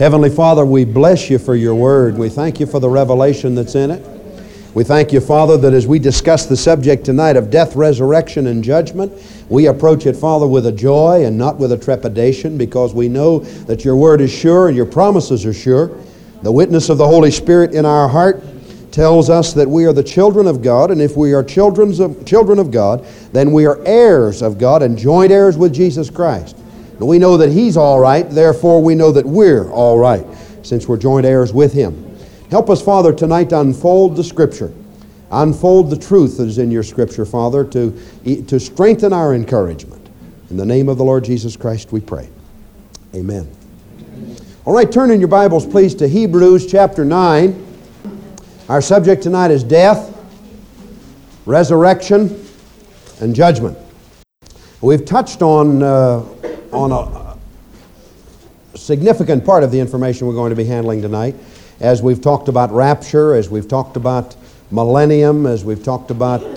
Heavenly Father, we bless you for your word. We thank you for the revelation that's in it. We thank you, Father, that as we discuss the subject tonight of death, resurrection, and judgment, we approach it, Father, with a joy and not with a trepidation, because we know that your word is sure and your promises are sure. The witness of the Holy Spirit in our heart tells us that we are the children of God, and if we are children of God, then we are heirs of God and joint heirs with Jesus Christ. And we know that He's all right, therefore we know that we're all right, since we're joint heirs with Him. Help us, Father, tonight to unfold the Scripture. Unfold the truth that is in your Scripture, Father, to strengthen our encouragement. In the name of the Lord Jesus Christ we pray. Amen. All right, turn in your Bibles, please, to Hebrews chapter 9. Our subject tonight is death, resurrection, and judgment. We've touched on a significant part of the information we're going to be handling tonight, as we've talked about rapture, as we've talked about millennium, as we've talked about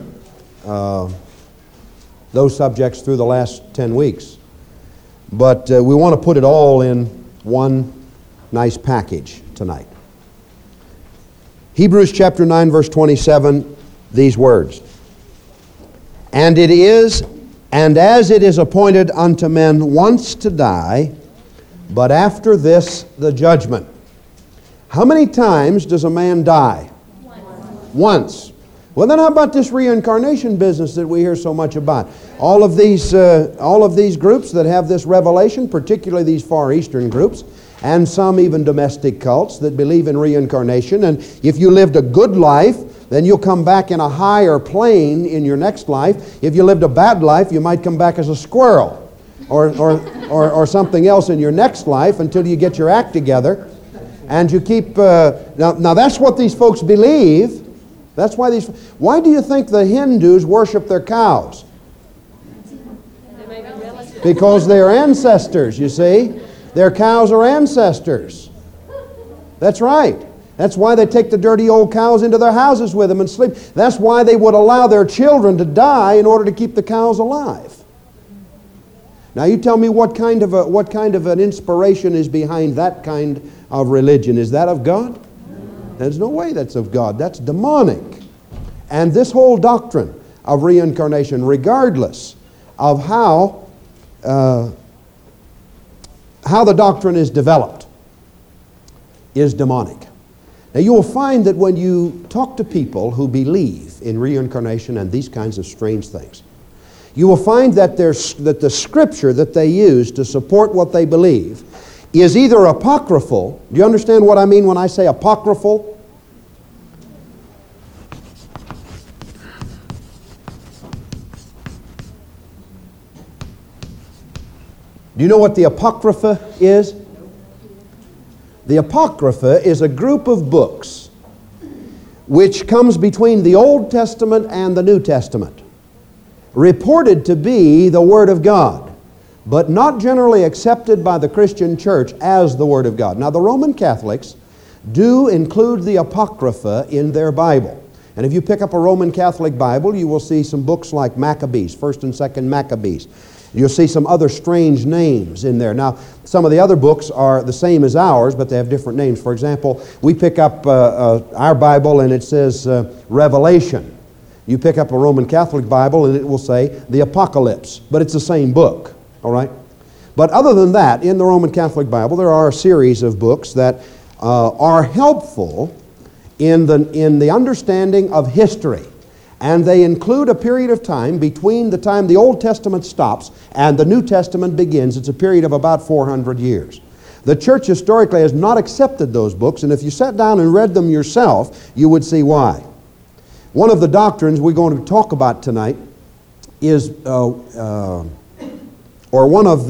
those subjects through the last 10 weeks. But we want to put it all in one nice package tonight. Hebrews chapter 9, verse 27, these words. And as it is appointed unto men once to die, but after this the judgment. How many times does a man die? Once. Well, then how about this reincarnation business that we hear so much about? All of these groups that have this revelation, particularly these Far Eastern groups, and some even domestic cults that believe in reincarnation. And if you lived a good life, then you'll come back in a higher plane in your next life. If you lived a bad life, you might come back as a squirrel or something else in your next life until you get your act together. And you keep... Now that's what these folks believe. That's why Why do you think the Hindus worship their cows? Because they're ancestors, you see. Their cows are ancestors. That's right. That's why they take the dirty old cows into their houses with them and sleep. That's why they would allow their children to die in order to keep the cows alive. Now you tell me what kind of an inspiration is behind that kind of religion. Is that of God? There's no way that's of God. That's demonic. And this whole doctrine of reincarnation, regardless of how the doctrine is developed, is demonic. Now you will find that when you talk to people who believe in reincarnation and these kinds of strange things, you will find that the scripture that they use to support what they believe is either apocryphal. Do you understand what I mean when I say apocryphal? Do you know what the Apocrypha is? The Apocrypha is a group of books which comes between the Old Testament and the New Testament, reported to be the Word of God, but not generally accepted by the Christian church as the Word of God. Now, the Roman Catholics do include the Apocrypha in their Bible. And if you pick up a Roman Catholic Bible, you will see some books like Maccabees, 1st and 2nd Maccabees. You'll see some other strange names in there. Now, some of the other books are the same as ours, but they have different names. For example, we pick up our Bible and it says Revelation. You pick up a Roman Catholic Bible and it will say the Apocalypse, but it's the same book, all right? But other than that, in the Roman Catholic Bible, there are a series of books that are helpful in the understanding of history. And they include a period of time between the time the Old Testament stops and the New Testament begins. It's a period of about 400 years. The church historically has not accepted those books, and if you sat down and read them yourself, you would see why. One of the doctrines we're going to talk about tonight is, one of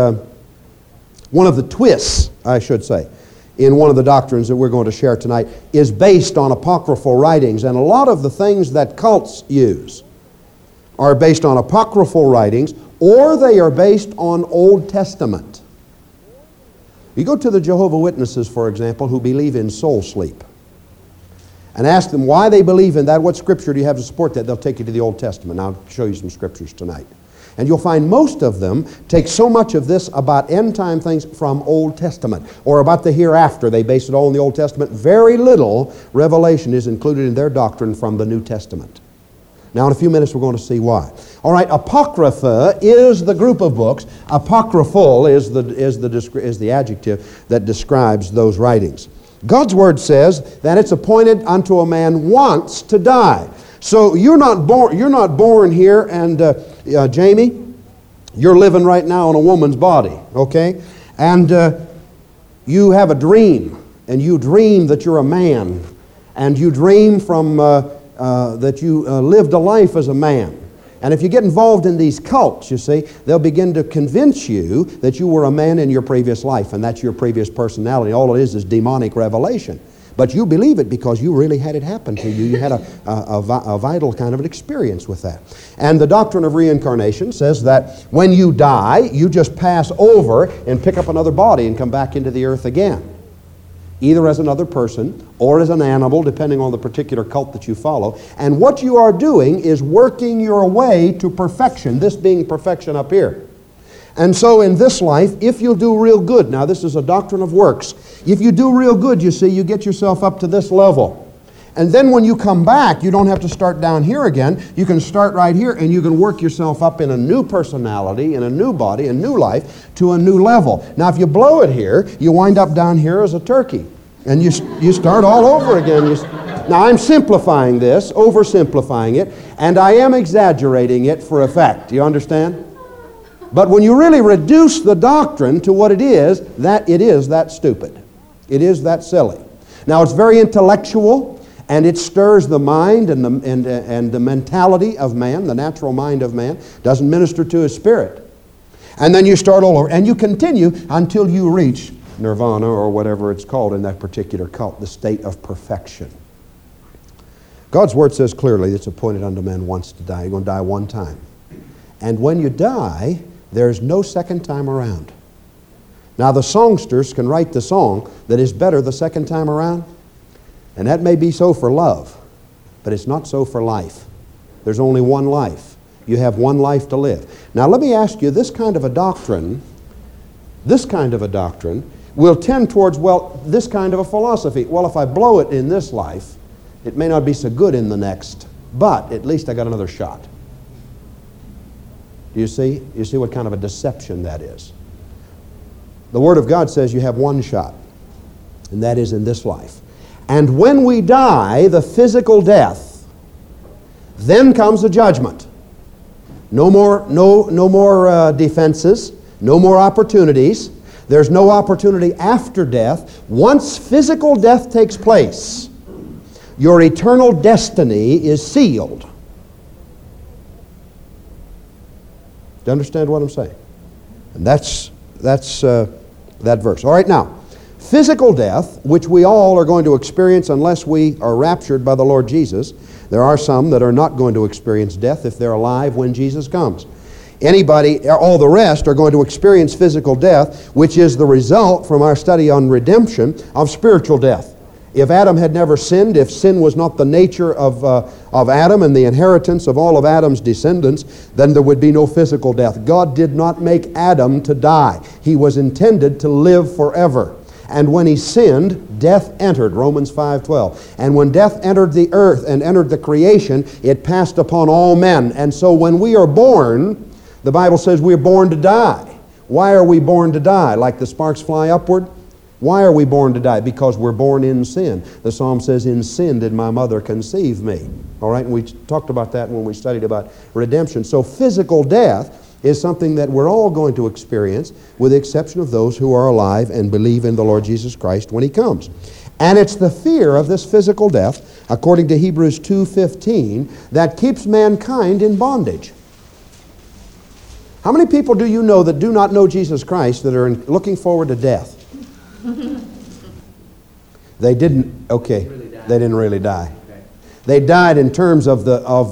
the twists, I should say, in one of the doctrines that we're going to share tonight is based on apocryphal writings. And a lot of the things that cults use are based on apocryphal writings, or they are based on Old Testament. You go to the Jehovah's Witnesses, for example, who believe in soul sleep, and ask them why they believe in that. What scripture do you have to support that? They'll take you to the Old Testament. I'll show you some scriptures tonight. And you'll find most of them take so much of this about end-time things from Old Testament, or about the hereafter. They base it all in the Old Testament. Very little revelation is included in their doctrine from the New Testament. Now, in a few minutes, we're going to see why. All right, Apocrypha is the group of books. Apocryphal is the adjective that describes those writings. God's Word says that it's appointed unto a man once to die. So you're not born here, and Jamie, you're living right now in a woman's body, okay? And you have a dream, and you dream that you're a man, and you dream from that you lived a life as a man. And if you get involved in these cults, you see, they'll begin to convince you that you were a man in your previous life, and that's your previous personality. All it is demonic revelation. But you believe it because you really had it happen to you. You had a vital kind of an experience with that. And the doctrine of reincarnation says that when you die, you just pass over and pick up another body and come back into the earth again, either as another person or as an animal, depending on the particular cult that you follow. And what you are doing is working your way to perfection, this being perfection up here. And so in this life, if you do real good, now this is a doctrine of works, if you do real good, you see, you get yourself up to this level. And then when you come back, you don't have to start down here again. You can start right here, and you can work yourself up in a new personality, in a new body, a new life, to a new level. Now, if you blow it here, you wind up down here as a turkey. And you start all over again. Now, I'm simplifying this, oversimplifying it, and I am exaggerating it for effect. Do you understand? But when you really reduce the doctrine to what it is that stupid. It is that silly. Now, it's very intellectual, and it stirs the mind and the mentality of man, the natural mind of man, doesn't minister to his spirit. And then you start all over, and you continue until you reach nirvana, or whatever it's called in that particular cult, the state of perfection. God's Word says clearly it's appointed unto man once to die. You're going to die one time. And when you die, there's no second time around. Now, the songsters can write the song that is better the second time around, and that may be so for love, but it's not so for life. There's only one life. You have one life to live. Now, let me ask you, this kind of a doctrine will tend towards, this kind of a philosophy. Well, if I blow it in this life, it may not be so good in the next, but at least I got another shot. Do you see? You see what kind of a deception that is? The Word of God says you have one shot, and that is in this life. And when we die, the physical death, then comes the judgment. No more defenses, no more opportunities. There's no opportunity after death. Once physical death takes place, your eternal destiny is sealed. Do you understand what I'm saying? And that's that verse. All right, now, physical death, which we all are going to experience unless we are raptured by the Lord Jesus. There are some that are not going to experience death if they're alive when Jesus comes. All the rest are going to experience physical death, which is the result from our study on redemption of spiritual death. If Adam had never sinned, if sin was not the nature of Adam and the inheritance of all of Adam's descendants, then there would be no physical death. God did not make Adam to die. He was intended to live forever. And when he sinned, death entered, Romans 5:12. And when death entered the earth and entered the creation, it passed upon all men. And so when we are born, the Bible says we are born to die. Why are we born to die? Like the sparks fly upward? Why are we born to die? Because we're born in sin. The Psalm says, in sin did my mother conceive me. All right, and we talked about that when we studied about redemption. So physical death is something that we're all going to experience, with the exception of those who are alive and believe in the Lord Jesus Christ when He comes. And it's the fear of this physical death, according to Hebrews 2:15, that keeps mankind in bondage. How many people do you know that do not know Jesus Christ that are looking forward to death? They didn't really die. Okay. They died in terms of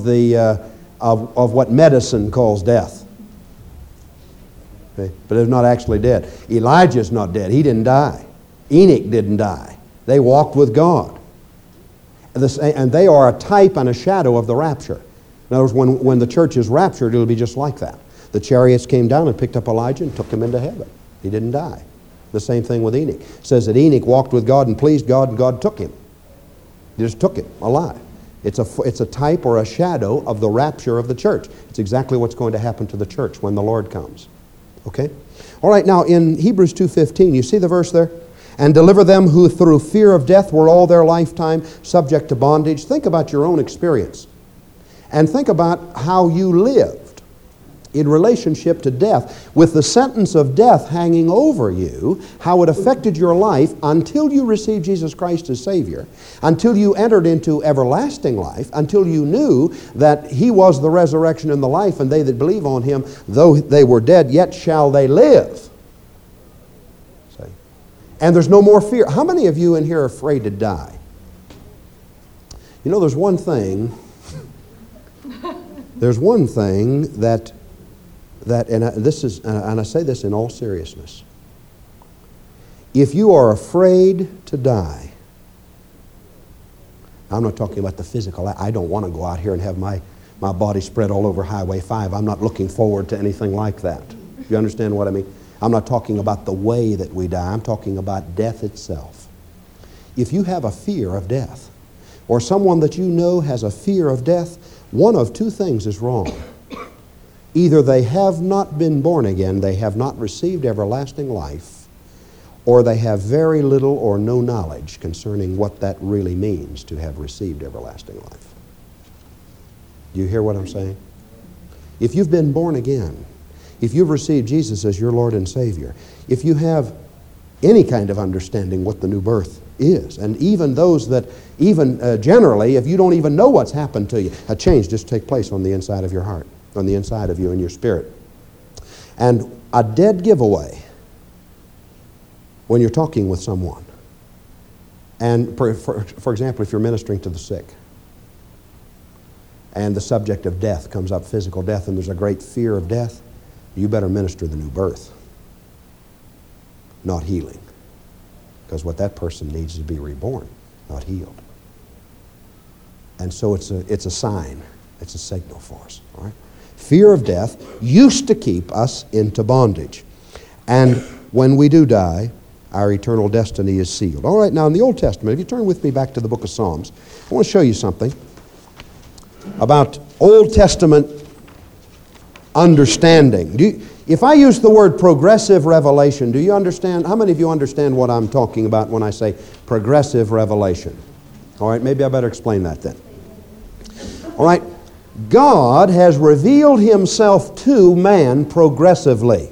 what medicine calls death. Okay. But they're not actually dead. Elijah's not dead. He didn't die. Enoch didn't die. They walked with God. And they are a type and a shadow of the rapture. In other words, when the church is raptured, it'll be just like that. The chariots came down and picked up Elijah and took him into heaven. He didn't die. The same thing with Enoch. It says that Enoch walked with God and pleased God, and God took him. He just took him alive. It's a type or a shadow of the rapture of the church. It's exactly what's going to happen to the church when the Lord comes. Okay? All right, now in Hebrews 2:15, you see the verse there? And deliver them who through fear of death were all their lifetime subject to bondage. Think about your own experience. And think about how you lived in relationship to death, with the sentence of death hanging over you, how it affected your life until you received Jesus Christ as Savior, until you entered into everlasting life, until you knew that He was the resurrection and the life, and they that believe on Him, though they were dead, yet shall they live. See? And there's no more fear. How many of you in here are afraid to die? You know, there's one thing and I say this in all seriousness. If you are afraid to die, I'm not talking about the physical. I don't want to go out here and have my body spread all over Highway 5. I'm not looking forward to anything like that. You understand what I mean? I'm not talking about the way that we die. I'm talking about death itself. If you have a fear of death, or someone that you know has a fear of death, one of two things is wrong. Either they have not been born again, they have not received everlasting life, or they have very little or no knowledge concerning what that really means to have received everlasting life. Do you hear what I'm saying? If you've been born again, if you've received Jesus as your Lord and Savior, if you have any kind of understanding what the new birth is, and even those that, generally, if you don't even know what's happened to you, a change just takes place on the inside of your heart, on the inside of you and your spirit. And a dead giveaway when you're talking with someone. And for example, if you're ministering to the sick, and the subject of death comes up, physical death, and there's a great fear of death, you better minister the new birth, not healing. Because what that person needs is to be reborn, not healed. And so it's a sign, it's a signal for us. All right? Fear of death used to keep us into bondage. And when we do die, our eternal destiny is sealed. All right, now in the Old Testament, if you turn with me back to the book of Psalms, I want to show you something about Old Testament understanding. If I use the word progressive revelation, do you understand? How many of you understand what I'm talking about when I say progressive revelation? All right, maybe I better explain that then. All right, God has revealed Himself to man progressively.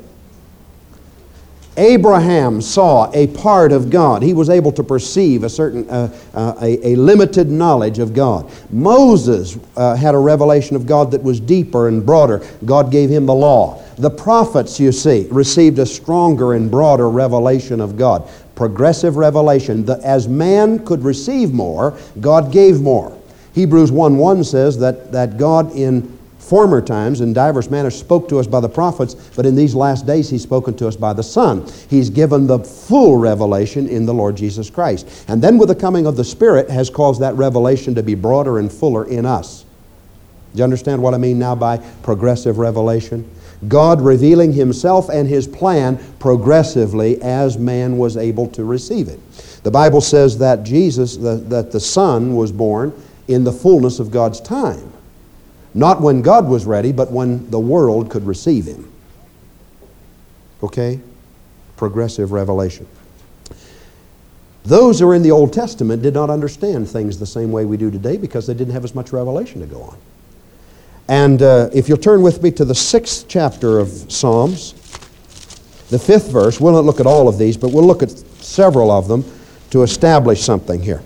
Abraham saw a part of God. He was able to perceive a certain, a limited knowledge of God. Moses had a revelation of God that was deeper and broader. God gave him the law. The prophets, you see, received a stronger and broader revelation of God. Progressive revelation. As man could receive more, God gave more. Hebrews 1:1 says that God in former times, in divers manners, spoke to us by the prophets, but in these last days He's spoken to us by the Son. He's given the full revelation in the Lord Jesus Christ. And then with the coming of the Spirit has caused that revelation to be broader and fuller in us. Do you understand what I mean now by progressive revelation? God revealing Himself and His plan progressively as man was able to receive it. The Bible says that Jesus, that the Son was born in the fullness of God's time. Not when God was ready, but when the world could receive Him. Okay? Progressive revelation. Those who are in the Old Testament did not understand things the same way we do today because they didn't have as much revelation to go on. And if you'll turn with me to the 6th chapter of Psalms, the 5th verse, we'll not look at all of these, but we'll look at several of them to establish something here.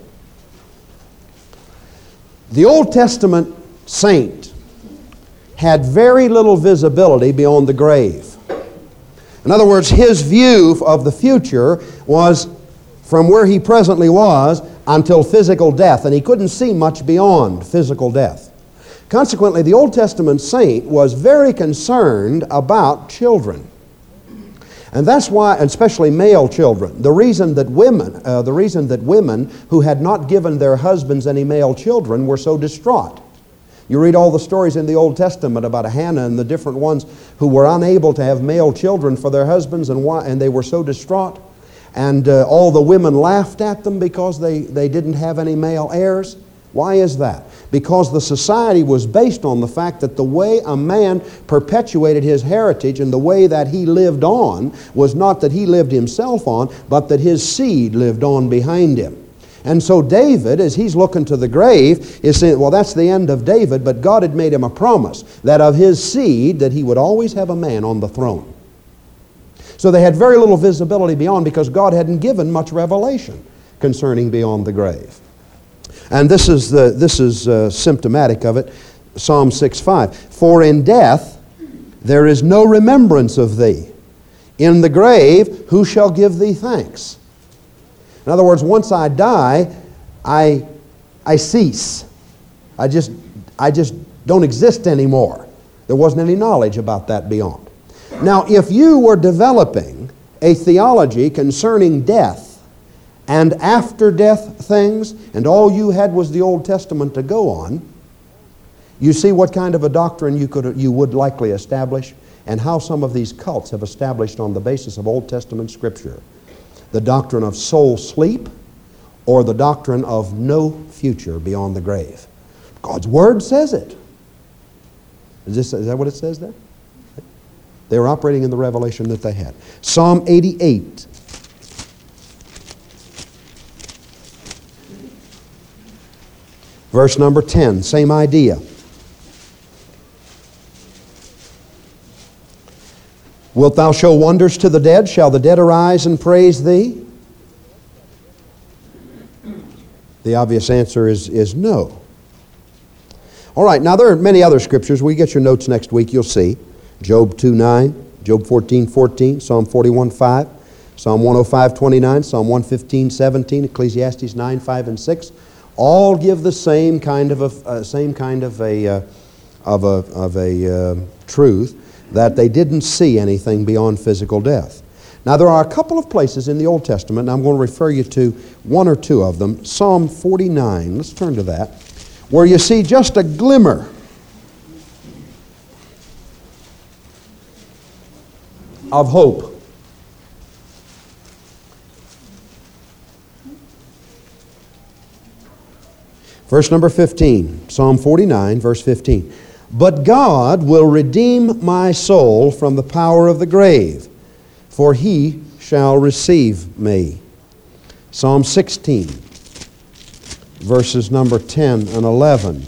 The Old Testament saint had very little visibility beyond the grave. In other words, his view of the future was from where he presently was until physical death, and he couldn't see much beyond physical death. Consequently, the Old Testament saint was very concerned about children. And that's why, especially male children, the reason that women who had not given their husbands any male children were so distraught. You read all the stories in the Old Testament about Hannah and the different ones who were unable to have male children for their husbands, and they were so distraught. And all the women laughed at them because they didn't have any male heirs. Why is that? Because the society was based on the fact that the way a man perpetuated his heritage and the way that he lived on was not that he lived himself on, but that his seed lived on behind him. And so David, as he's looking to the grave, is saying, well, that's the end of David, but God had made him a promise that of his seed that he would always have a man on the throne. So they had very little visibility beyond because God hadn't given much revelation concerning beyond the grave. And this is symptomatic of it. Psalm 6:5. For in death there is no remembrance of thee. In the grave who shall give thee thanks? In other words, once I die, I cease. I just don't exist anymore. There wasn't any knowledge about that beyond. Now, if you were developing a theology concerning death and after-death things, and all you had was the Old Testament to go on, you see what kind of a doctrine you would likely establish, and how some of these cults have established on the basis of Old Testament Scripture. The doctrine of soul sleep, or the doctrine of no future beyond the grave. God's Word says it. Is that what it says there? They were operating in the revelation that they had. Psalm 88. Verse number 10, same idea. Wilt thou show wonders to the dead? Shall the dead arise and praise thee? The obvious answer is no. All right, now there are many other scriptures. We get your notes next week, you'll see. Job 2:9, Job 14:14, Psalm 41:5, Psalm 105:29, Psalm 115:17, Ecclesiastes 9:5 and 6. All give the same kind of a truth that they didn't see anything beyond physical death. Now there are a couple of places in the Old Testament, and I'm going to refer you to one or two of them. Psalm 49, let's turn to that, where you see just a glimmer of hope. Verse number 15, Psalm 49, verse 15. But God will redeem my soul from the power of the grave, for he shall receive me. Psalm 16, verses number 10 and 11.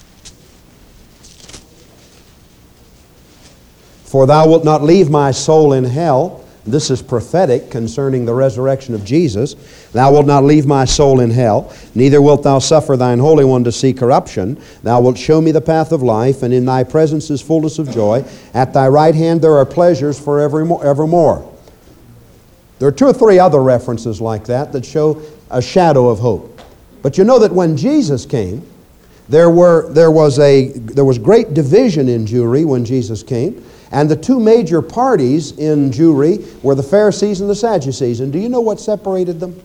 For thou wilt not leave my soul in hell. This is prophetic concerning the resurrection of Jesus. Thou wilt not leave my soul in hell, neither wilt thou suffer thine Holy One to see corruption. Thou wilt show me the path of life, and in thy presence is fullness of joy. At thy right hand there are pleasures for evermore. There are two or three other references like that show a shadow of hope. But you know that when Jesus came, there was great division in Jewry when Jesus came. And the two major parties in Jewry were the Pharisees and the Sadducees. And do you know what separated them?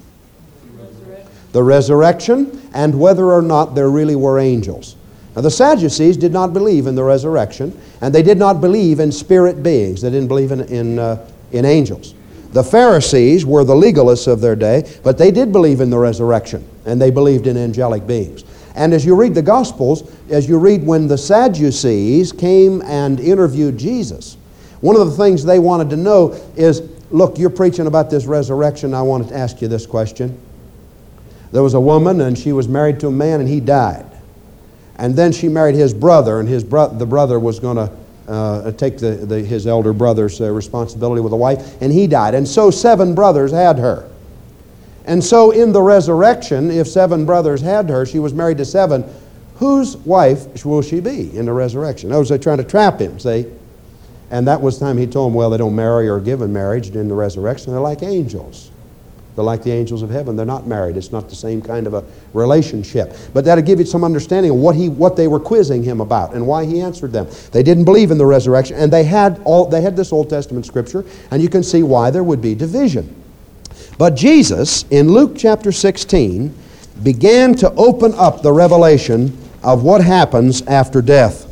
The resurrection and whether or not there really were angels. Now the Sadducees did not believe in the resurrection, and they did not believe in spirit beings. They didn't believe in angels. The Pharisees were the legalists of their day, but they did believe in the resurrection, and they believed in angelic beings. And as you read the Gospels, as you read when the Sadducees came and interviewed Jesus, one of the things they wanted to know is, look, you're preaching about this resurrection. I want to ask you this question. There was a woman, and she was married to a man, and he died. And then she married his brother, and the brother was going to take his elder brother's responsibility with a wife, and he died. And so 7 brothers had her. And so in the resurrection, if 7 brothers had her, she was married to 7. Whose wife will she be in the resurrection? Those are trying to trap him, see? And that was the time he told them, well, they don't marry or give in marriage in the resurrection. They're like angels. They're like the angels of heaven. They're not married. It's not the same kind of a relationship. But that'll give you some understanding of what they were quizzing him about and why he answered them. They didn't believe in the resurrection, and they had this Old Testament scripture, and you can see why there would be division. But Jesus, in Luke chapter 16, began to open up the revelation of what happens after death.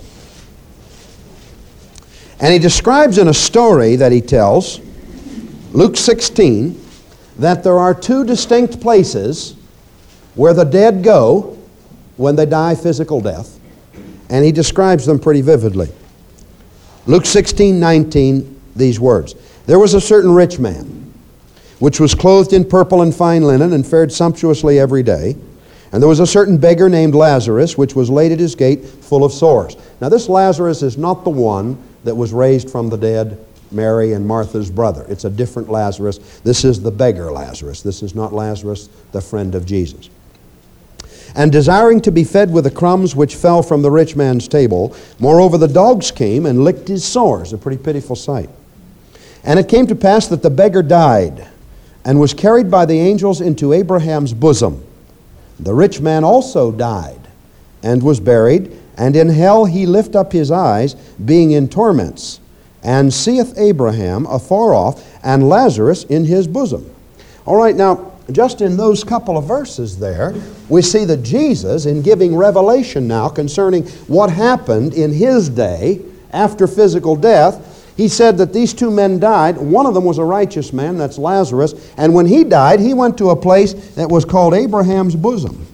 And he describes in a story that he tells, Luke 16, that there are two distinct places where the dead go when they die physical death. And he describes them pretty vividly. Luke 16:19, these words. There was a certain rich man, which was clothed in purple and fine linen, and fared sumptuously every day. And there was a certain beggar named Lazarus, which was laid at his gate, full of sores. Now this Lazarus is not the one that was raised from the dead, Mary and Martha's brother. It's a different Lazarus. This is the beggar Lazarus. This is not Lazarus, the friend of Jesus. And desiring to be fed with the crumbs which fell from the rich man's table, moreover the dogs came and licked his sores. A pretty pitiful sight. And it came to pass that the beggar died, and was carried by the angels into Abraham's bosom. The rich man also died, and was buried, and in hell he lift up his eyes, being in torments, and seeth Abraham afar off, and Lazarus in his bosom. All right, now, just in those couple of verses there, we see that Jesus, in giving revelation now concerning what happened in his day after physical death, he said that these two men died. One of them was a righteous man, that's Lazarus, and when he died, he went to a place that was called Abraham's bosom.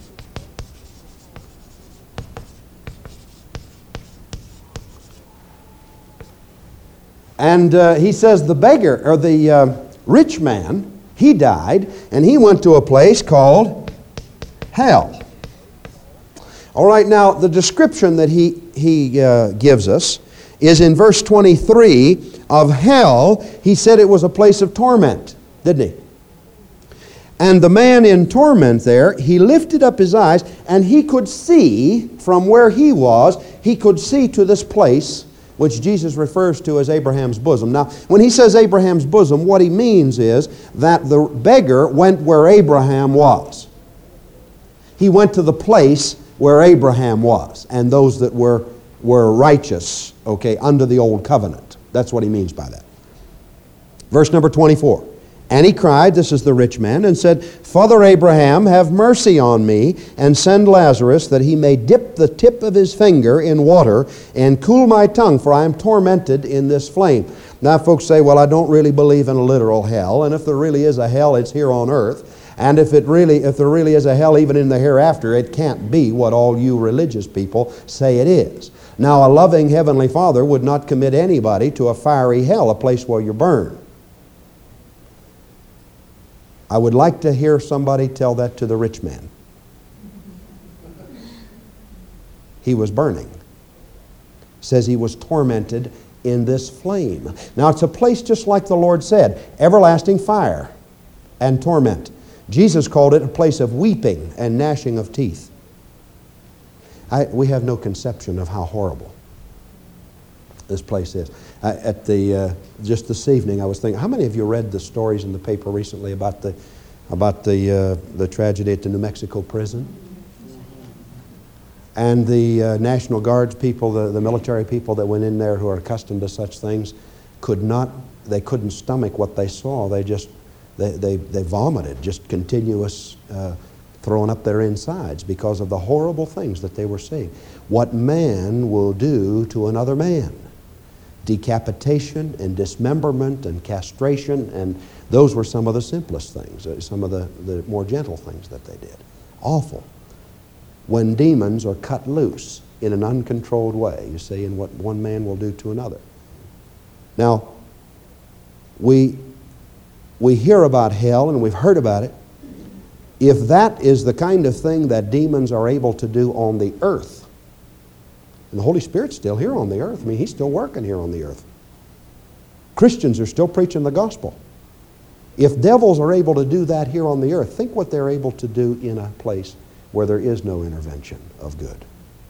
And he says the beggar, or the rich man, he died, and he went to a place called hell. All right, now the description that he gives us is in verse 23 of hell. He said it was a place of torment, didn't he? And the man in torment there, he lifted up his eyes, and he could see from where he was, he could see to this place which Jesus refers to as Abraham's bosom. Now, when he says Abraham's bosom, what he means is that the beggar went where Abraham was. He went to the place where Abraham was, and those that were righteous, okay, under the old covenant. That's what he means by that. Verse number 24. And he cried, this is the rich man, and said, Father Abraham, have mercy on me, and send Lazarus, that he may dip the tip of his finger in water, and cool my tongue, for I am tormented in this flame. Now folks say, well, I don't really believe in a literal hell, and if there really is a hell, it's here on earth. And if there really is a hell even in the hereafter, it can't be what all you religious people say it is. Now, a loving Heavenly Father would not commit anybody to a fiery hell, a place where you burn. I would like to hear somebody tell that to the rich man. He was burning. Says he was tormented in this flame. Now it's a place just like the Lord said, everlasting fire and torment. Jesus called it a place of weeping and gnashing of teeth. We have no conception of how horrible this place is. Just this evening, I was thinking, how many of you read the stories in the paper recently about the tragedy at the New Mexico prison? And the National Guards people, the military people that went in there who are accustomed to such things, they couldn't stomach what they saw. They vomited, just continuous throwing up their insides because of the horrible things that they were seeing. What man will do to another man. Decapitation and dismemberment and castration, and those were some of the simplest things, some of the more gentle things that they did. Awful. When demons are cut loose in an uncontrolled way, you see, in what one man will do to another. Now, we hear about hell and we've heard about it. If that is the kind of thing that demons are able to do on the earth, and the Holy Spirit's still here on the earth. I mean, He's still working here on the earth. Christians are still preaching the gospel. If devils are able to do that here on the earth, think what they're able to do in a place where there is no intervention of good.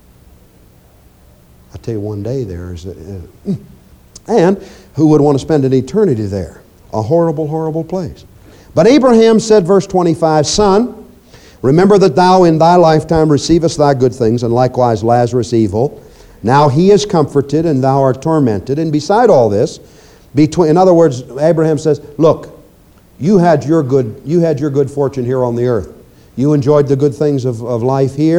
I tell you, one day there's and who would want to spend an eternity there? A horrible, horrible place. But Abraham said, verse 25, Son, remember that thou in thy lifetime receivest thy good things, and likewise Lazarus evil. Now he is comforted, and thou art tormented. And beside all this, in other words, Abraham says, look, you had your good fortune here on the earth. You enjoyed the good things of life here,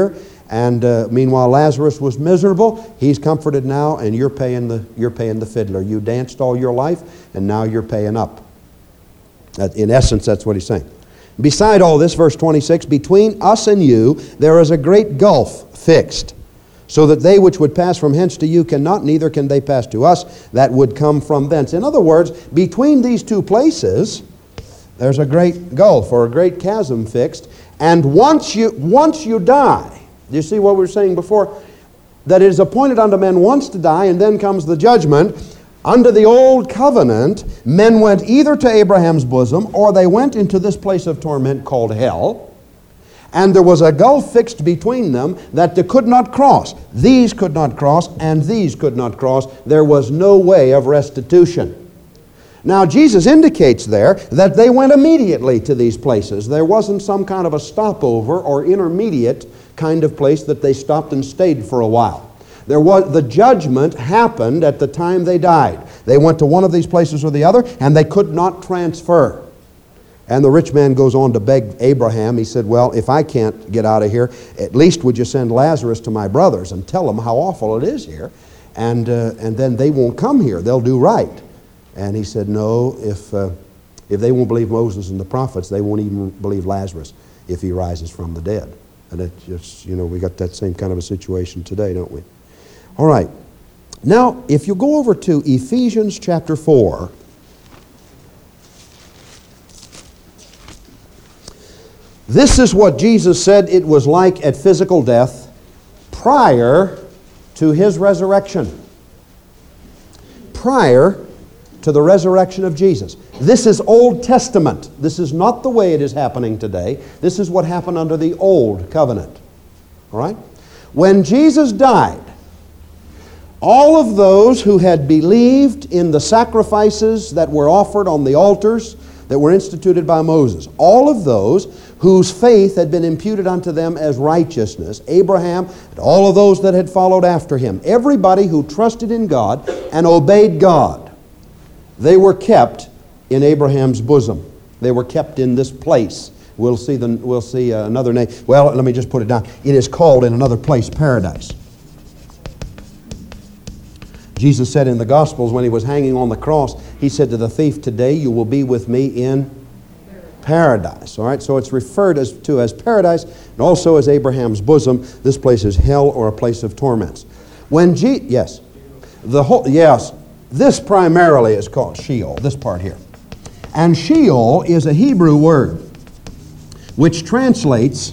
And meanwhile, Lazarus was miserable. He's comforted now, and you're paying the fiddler. You danced all your life, and now you're paying up. In essence, that's what he's saying. Beside all this, verse 26, between us and you there is a great gulf fixed, so that they which would pass from hence to you cannot, neither can they pass to us that would come from thence. In other words, between these two places, there's a great gulf or a great chasm fixed. And once you die, do you see what we were saying before? That it is appointed unto men once to die, and then comes the judgment. Under the old covenant, men went either to Abraham's bosom, or they went into this place of torment called hell. And there was a gulf fixed between them that they could not cross. These could not cross, and these could not cross. There was no way of restitution. Now, Jesus indicates there that they went immediately to these places. There wasn't some kind of a stopover or intermediate kind of place that they stopped and stayed for a while. The judgment happened at the time they died. They went to one of these places or the other, and they could not transfer. And the rich man goes on to beg Abraham. He said, well, if I can't get out of here, at least would you send Lazarus to my brothers and tell them how awful it is here, and then they won't come here. They'll do right. And he said, no, if they won't believe Moses and the prophets, they won't even believe Lazarus if he rises from the dead. And it just, we got that same kind of a situation today, don't we? All right. Now, if you go over to Ephesians chapter 4, this is what Jesus said it was like at physical death prior to his resurrection. Prior to the resurrection of Jesus. This is Old Testament. This is not the way it is happening today. This is what happened under the Old Covenant. All right? When Jesus died, all of those who had believed in the sacrifices that were offered on the altars that were instituted by Moses, all of those whose faith had been imputed unto them as righteousness, Abraham and all of those that had followed after him, everybody who trusted in God and obeyed God, they were kept in Abraham's bosom. They were kept in this place. We'll see another name. Well, let me just put it down. It is called in another place paradise. Jesus said in the Gospels when he was hanging on the cross, he said to the thief, today you will be with me in paradise. All right, so it's referred to as paradise and also as Abraham's bosom. This place is hell or a place of torments. This primarily is called Sheol, this part here. And Sheol is a Hebrew word which translates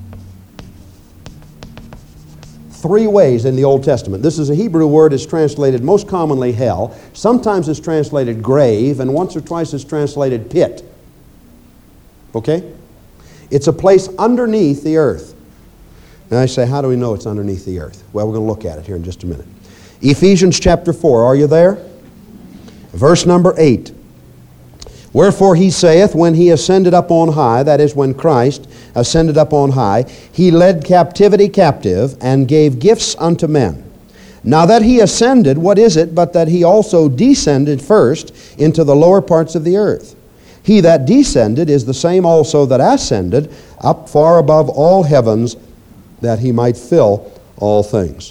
three ways in the Old Testament. This is a Hebrew word. It's translated most commonly hell. Sometimes it's translated grave, and once or twice it's translated pit. Okay? It's a place underneath the earth. Now I say, how do we know it's underneath the earth? Well, we're going to look at it here in just a minute. Ephesians chapter 4, are you there? Verse number 8. Wherefore he saith, when he ascended up on high, that is, when Christ ascended up on high, he led captivity captive and gave gifts unto men. Now that he ascended, what is it but that he also descended first into the lower parts of the earth? He that descended is the same also that ascended up far above all heavens, that he might fill all things.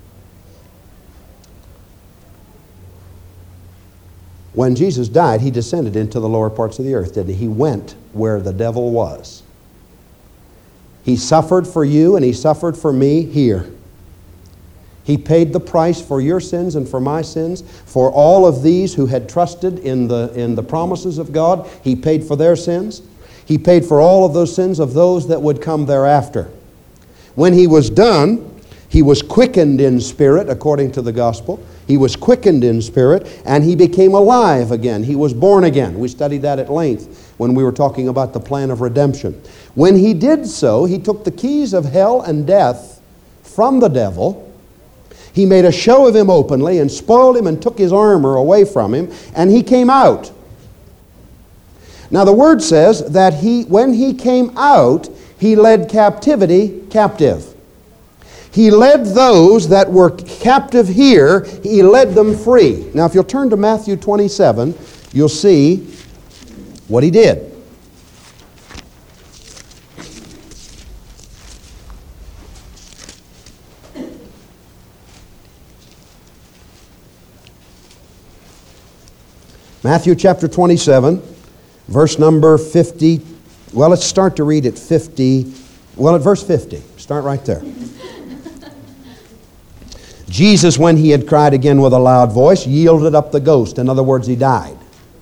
When Jesus died, he descended into the lower parts of the earth, didn't he? He went where the devil was. He suffered for you and he suffered for me here. He paid the price for your sins and for my sins. For all of these who had trusted in the promises of God, he paid for their sins. He paid for all of those sins of those that would come thereafter. When he was done, he was quickened in spirit, according to the gospel. He was quickened in spirit, and he became alive again. He was born again. We studied that at length when we were talking about the plan of redemption. When he did so, he took the keys of hell and death from the devil. He made a show of him openly and spoiled him and took his armor away from him, and he came out. Now the word says that when he came out, he led captivity captive. He led those that were captive here, he led them free. Now if you'll turn to Matthew 27, you'll see what he did. Matthew chapter 27, verse number 50. Well, let's start to read at 50. Well, at verse 50. Start right there. Jesus, when he had cried again with a loud voice, yielded up the ghost. In other words, he died.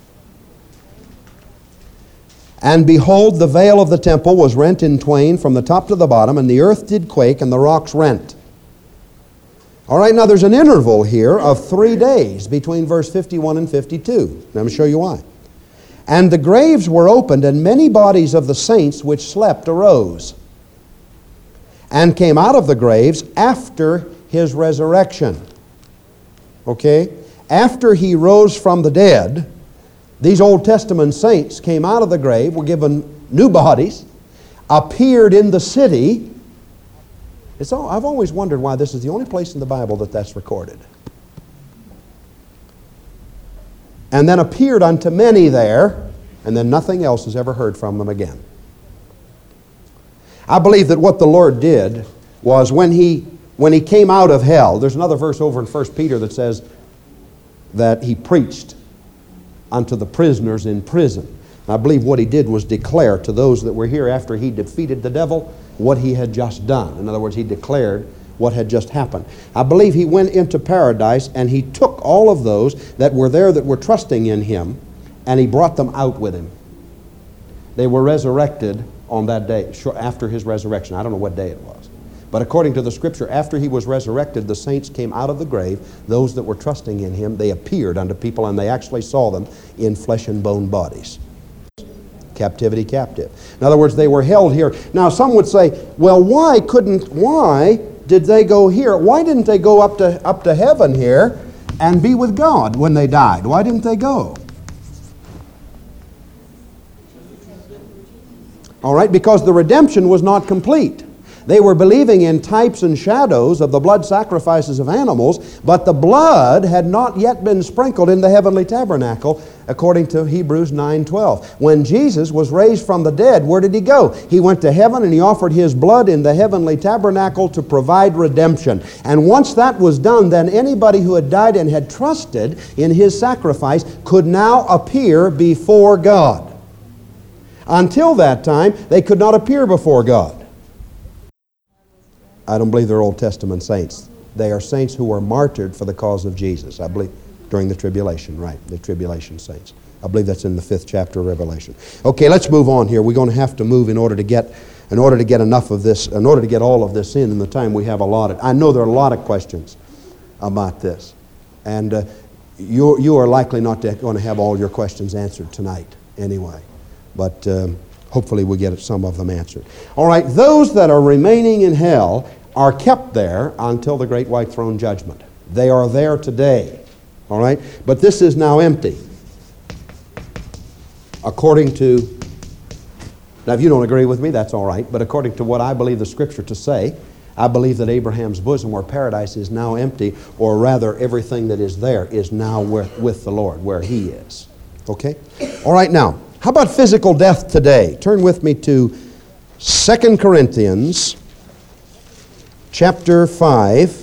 And behold, the veil of the temple was rent in twain from the top to the bottom, and the earth did quake, and the rocks rent. All right, now there's an interval here of 3 days between verse 51 and 52. Let me show you why. And the graves were opened, and many bodies of the saints which slept arose, and came out of the graves after his resurrection. Okay? After he rose from the dead, these Old Testament saints came out of the grave, were given new bodies, appeared in the city. I've always wondered why this is the only place in the Bible that that's recorded. And then appeared unto many there, and then nothing else is ever heard from them again. I believe that what the Lord did was when he came out of hell, there's another verse over in 1 Peter that says that he preached unto the prisoners in prison. And I believe what he did was declare to those that were here after he defeated the devil what he had just done. In other words, he declared what had just happened. I believe he went into paradise and he took all of those that were there that were trusting in him, and he brought them out with him. They were resurrected on that day, after his resurrection. I don't know what day it was. But according to the Scripture, after he was resurrected, the saints came out of the grave. Those that were trusting in him, they appeared unto people, and they actually saw them in flesh and bone bodies. Captivity captive. In other words, they were held here. Now, some would say, well, why did they go here? Why didn't they go up to heaven here and be with God when they died? Why didn't they go? All right, because the redemption was not complete. They were believing in types and shadows of the blood sacrifices of animals, but the blood had not yet been sprinkled in the heavenly tabernacle, according to Hebrews 9:12. When Jesus was raised from the dead, where did he go? He went to heaven and he offered his blood in the heavenly tabernacle to provide redemption. And once that was done, then anybody who had died and had trusted in his sacrifice could now appear before God. Until that time, they could not appear before God. I don't believe they're Old Testament saints. They are saints who were martyred for the cause of Jesus, I believe, during the tribulation, right, the tribulation saints. I believe that's in the 5th chapter of Revelation. Okay, let's move on here. We're going to have to move in order to get enough of this, in order to get all of this in the time we have allotted. I know there are a lot of questions about this, and you are likely not going to have all your questions answered tonight anyway, but hopefully we'll get some of them answered. All right, those that are remaining in hell are kept there until the great white throne judgment. They are there today, all right? But this is now empty. According to, now if you don't agree with me, that's all right, but according to what I believe the Scripture to say, I believe that Abraham's bosom, where paradise is now empty, or rather everything that is there is now with the Lord, where he is. Okay? All right, now, how about physical death today? Turn with me to 2 Corinthians chapter 5.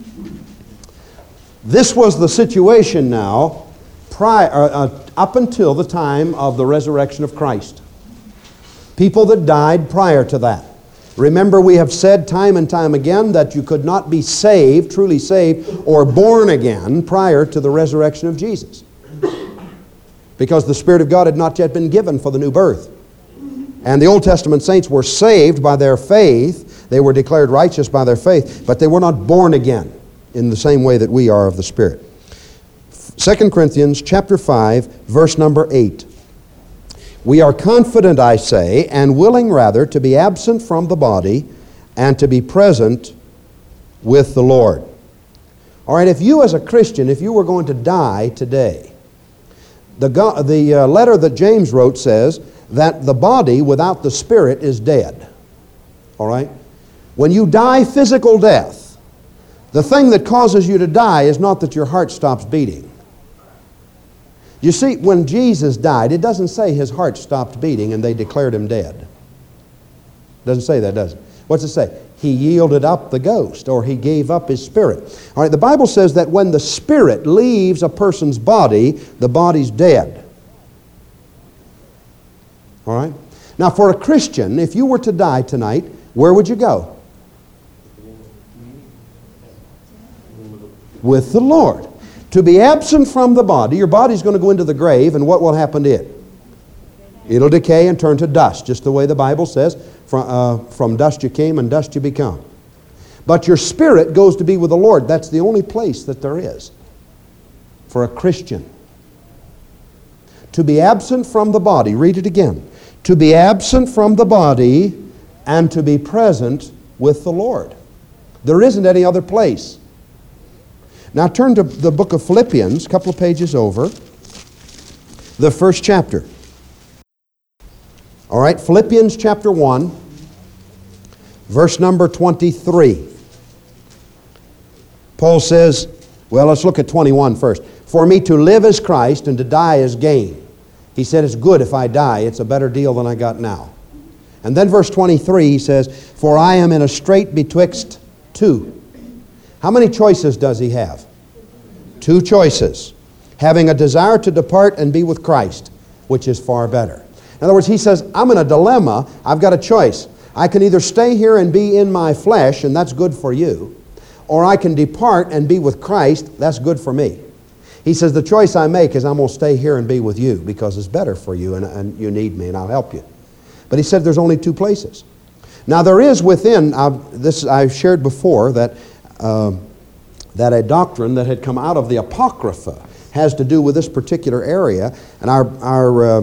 This was the situation now up until the time of the resurrection of Christ. People that died prior to that. Remember, we have said time and time again that you could not be saved, truly saved, or born again prior to the resurrection of Jesus, because the Spirit of God had not yet been given for the new birth. And the Old Testament saints were saved by their faith. They were declared righteous by their faith, but they were not born again in the same way that we are of the Spirit. 2 Corinthians chapter 5, verse number 8. We are confident, I say, and willing rather to be absent from the body and to be present with the Lord. All right, if you as a Christian, if you were going to die today, the letter that James wrote says that the body without the spirit is dead. All right? When you die physical death, the thing that causes you to die is not that your heart stops beating. You see, when Jesus died, it doesn't say his heart stopped beating and they declared him dead. It doesn't say that, does it? What's it say? He yielded up the ghost, or he gave up his spirit. All right, the Bible says that when the spirit leaves a person's body, the body's dead. All right? Now, for a Christian, if you were to die tonight, where would you go? With the Lord. To be absent from the body, your body's going to go into the grave, and what will happen to it? It'll decay and turn to dust, just the way the Bible says, from dust you came and dust you become. But your spirit goes to be with the Lord. That's the only place that there is for a Christian. To be absent from the body, read it again. To be absent from the body and to be present with the Lord. There isn't any other place. Now turn to the book of Philippians, a couple of pages over, the first chapter. All right, Philippians chapter 1, verse number 23. Paul says, well, let's look at 21 first. For me to live is Christ and to die is gain. He said, it's good if I die. It's a better deal than I got now. And then verse 23, he says, for I am in a strait betwixt two. How many choices does he have? Two choices. Having a desire to depart and be with Christ, which is far better. In other words, he says, I'm in a dilemma. I've got a choice. I can either stay here and be in my flesh, and that's good for you, or I can depart and be with Christ. That's good for me. He says, the choice I make is I'm going to stay here and be with you because it's better for you, and you need me, and I'll help you. But he said there's only two places. Now there is within, this I've shared before, that a doctrine that had come out of the Apocrypha has to do with this particular area, and our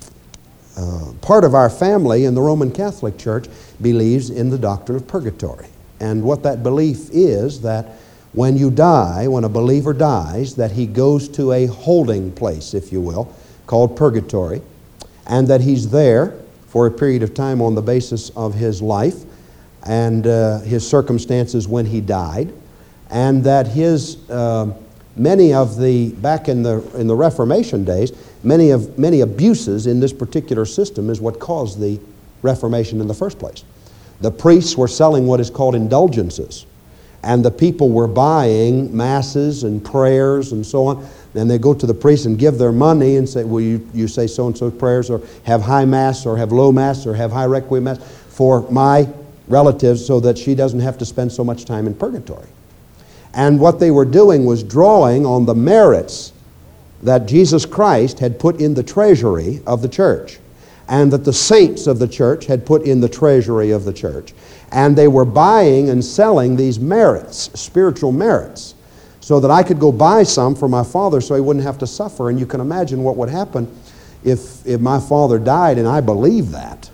part of our family in the Roman Catholic Church believes in the doctrine of purgatory. And what that belief is, that when you die, when a believer dies, that he goes to a holding place, if you will, called purgatory, and that he's there for a period of time on the basis of his life and his circumstances when he died, and that his many of the, back in the Reformation days, many abuses in this particular system is what caused the Reformation in the first place. The priests were selling what is called indulgences, and the people were buying masses and prayers and so on. Then they go to the priest and give their money and say, well, you say so-and-so prayers, or have high mass, or have low mass, or have high requiem mass for my relatives so that she doesn't have to spend so much time in purgatory. And what they were doing was drawing on the merits that Jesus Christ had put in the treasury of the church, and that the saints of the church had put in the treasury of the church. And they were buying and selling these merits, spiritual merits, so that I could go buy some for my father so he wouldn't have to suffer. And you can imagine what would happen if my father died, and I believed that.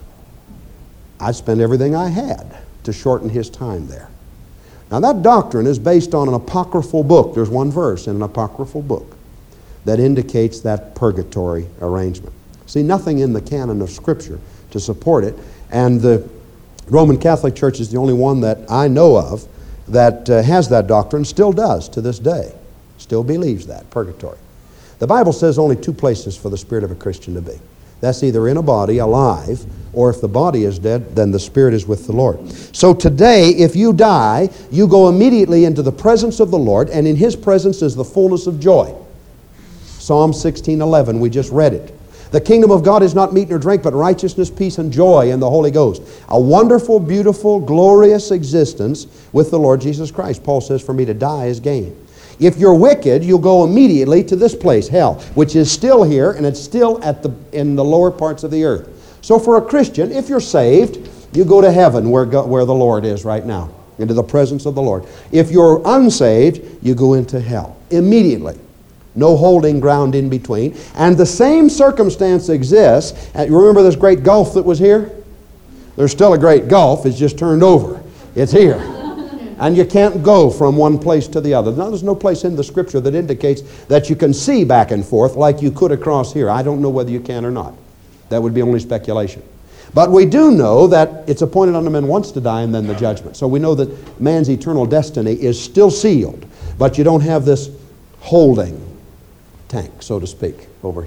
I'd spend everything I had to shorten his time there. Now that doctrine is based on an apocryphal book. There's one verse in an apocryphal book that indicates that purgatory arrangement. See, nothing in the canon of Scripture to support it, and the Roman Catholic Church is the only one that I know of that has that doctrine, still does to this day, still believes that, purgatory. The Bible says only two places for the spirit of a Christian to be. That's either in a body, alive, or if the body is dead, then the spirit is with the Lord. So today, if you die, you go immediately into the presence of the Lord, and in His presence is the fullness of joy. Psalm 16:11, we just read it. The kingdom of God is not meat nor drink, but righteousness, peace, and joy in the Holy Ghost. A wonderful, beautiful, glorious existence with the Lord Jesus Christ. Paul says, for me to die is gain. If you're wicked, you'll go immediately to this place, hell, which is still here, and it's still in the lower parts of the earth. So for a Christian, if you're saved, you go to heaven where the Lord is right now, into the presence of the Lord. If you're unsaved, you go into hell immediately. No holding ground in between. And the same circumstance exists. You remember this great gulf that was here? There's still a great gulf. It's just turned over. It's here. And you can't go from one place to the other. Now, there's no place in the Scripture that indicates that you can see back and forth like you could across here. I don't know whether you can or not. That would be only speculation. But we do know that it's appointed unto men once to die and then the judgment. So we know that man's eternal destiny is still sealed. But you don't have this holding tank, so to speak, over here.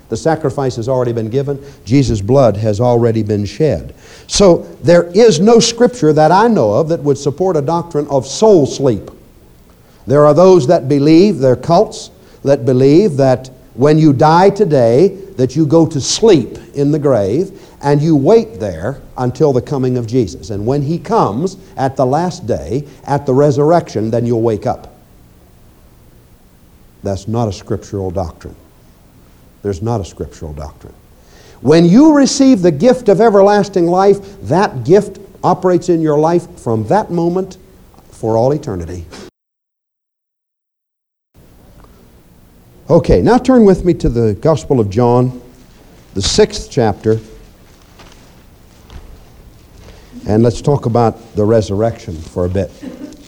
The sacrifice has already been given. Jesus' blood has already been shed. So there is no scripture that I know of that would support a doctrine of soul sleep. There are those that believe, they're cults, that believe that when you die today, that you go to sleep in the grave and you wait there until the coming of Jesus. And when He comes at the last day, at the resurrection, then you'll wake up. That's not a scriptural doctrine. There's not a scriptural doctrine. When you receive the gift of everlasting life, that gift operates in your life from that moment for all eternity. Okay, now turn with me to the Gospel of John, the 6th chapter, and let's talk about the resurrection for a bit.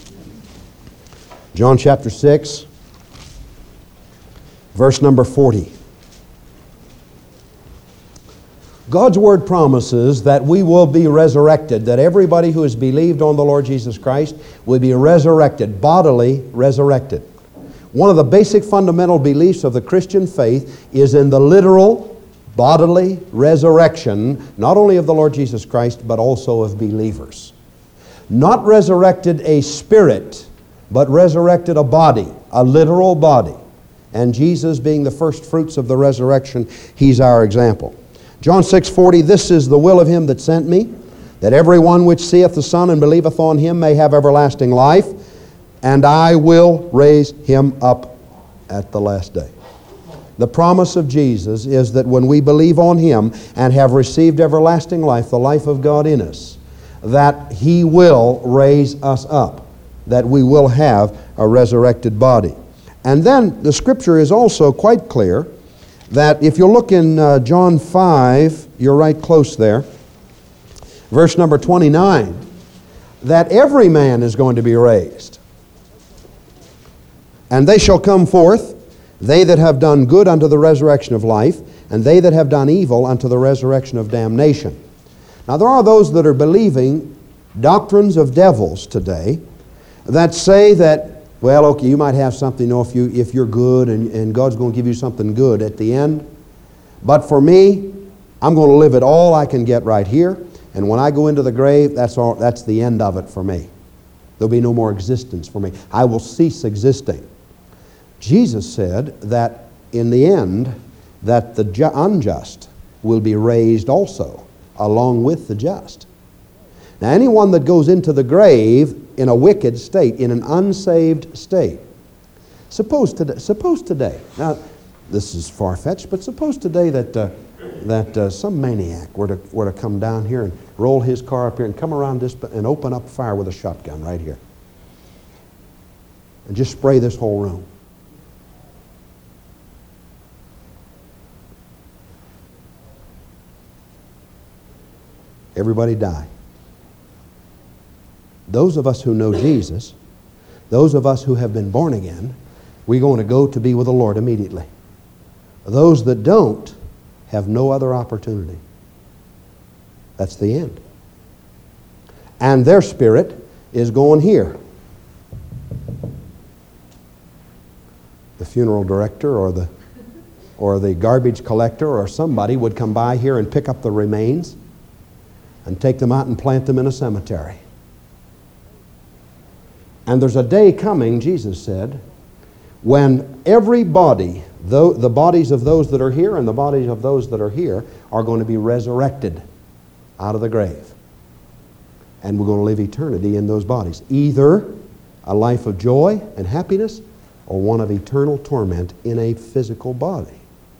John chapter 6, verse number 40. God's Word promises that we will be resurrected, that everybody who has believed on the Lord Jesus Christ will be resurrected, bodily resurrected. One of the basic fundamental beliefs of the Christian faith is in the literal, bodily resurrection, not only of the Lord Jesus Christ, but also of believers. Not resurrected a spirit, but resurrected a body, a literal body. And Jesus being the first fruits of the resurrection, He's our example. John 6:40, this is the will of Him that sent me, that every one which seeth the Son and believeth on Him may have everlasting life, and I will raise him up at the last day. The promise of Jesus is that when we believe on Him and have received everlasting life, the life of God in us, that He will raise us up, that we will have a resurrected body. And then the Scripture is also quite clear that if you look in John 5, you're right close there, verse number 29, that every man is going to be raised. And they shall come forth, they that have done good unto the resurrection of life, and they that have done evil unto the resurrection of damnation. Now there are those that are believing doctrines of devils today that say that, well, okay, you might have something, if you're good and God's going to give you something good at the end. But for me, I'm going to live it all I can get right here. And when I go into the grave, that's the end of it for me. There'll be no more existence for me. I will cease existing. Jesus said that in the end, that the unjust will be raised also, along with the just. Now, anyone that goes into the grave in a wicked state, in an unsaved state, suppose today, now this is far-fetched, but suppose today that some maniac were to come down here and roll his car up here and come around this and open up fire with a shotgun right here and just spray this whole room. Everybody die. Those of us who know Jesus, those of us who have been born again, we're going to go to be with the Lord immediately. Those that don't have no other opportunity. That's the end. And their spirit is going here. The funeral director or the garbage collector or somebody would come by here and pick up the remains and take them out and plant them in a cemetery. And there's a day coming, Jesus said, when every body, the bodies of those that are here and the bodies of those that are here, are going to be resurrected out of the grave. And we're going to live eternity in those bodies. Either a life of joy and happiness or one of eternal torment in a physical body.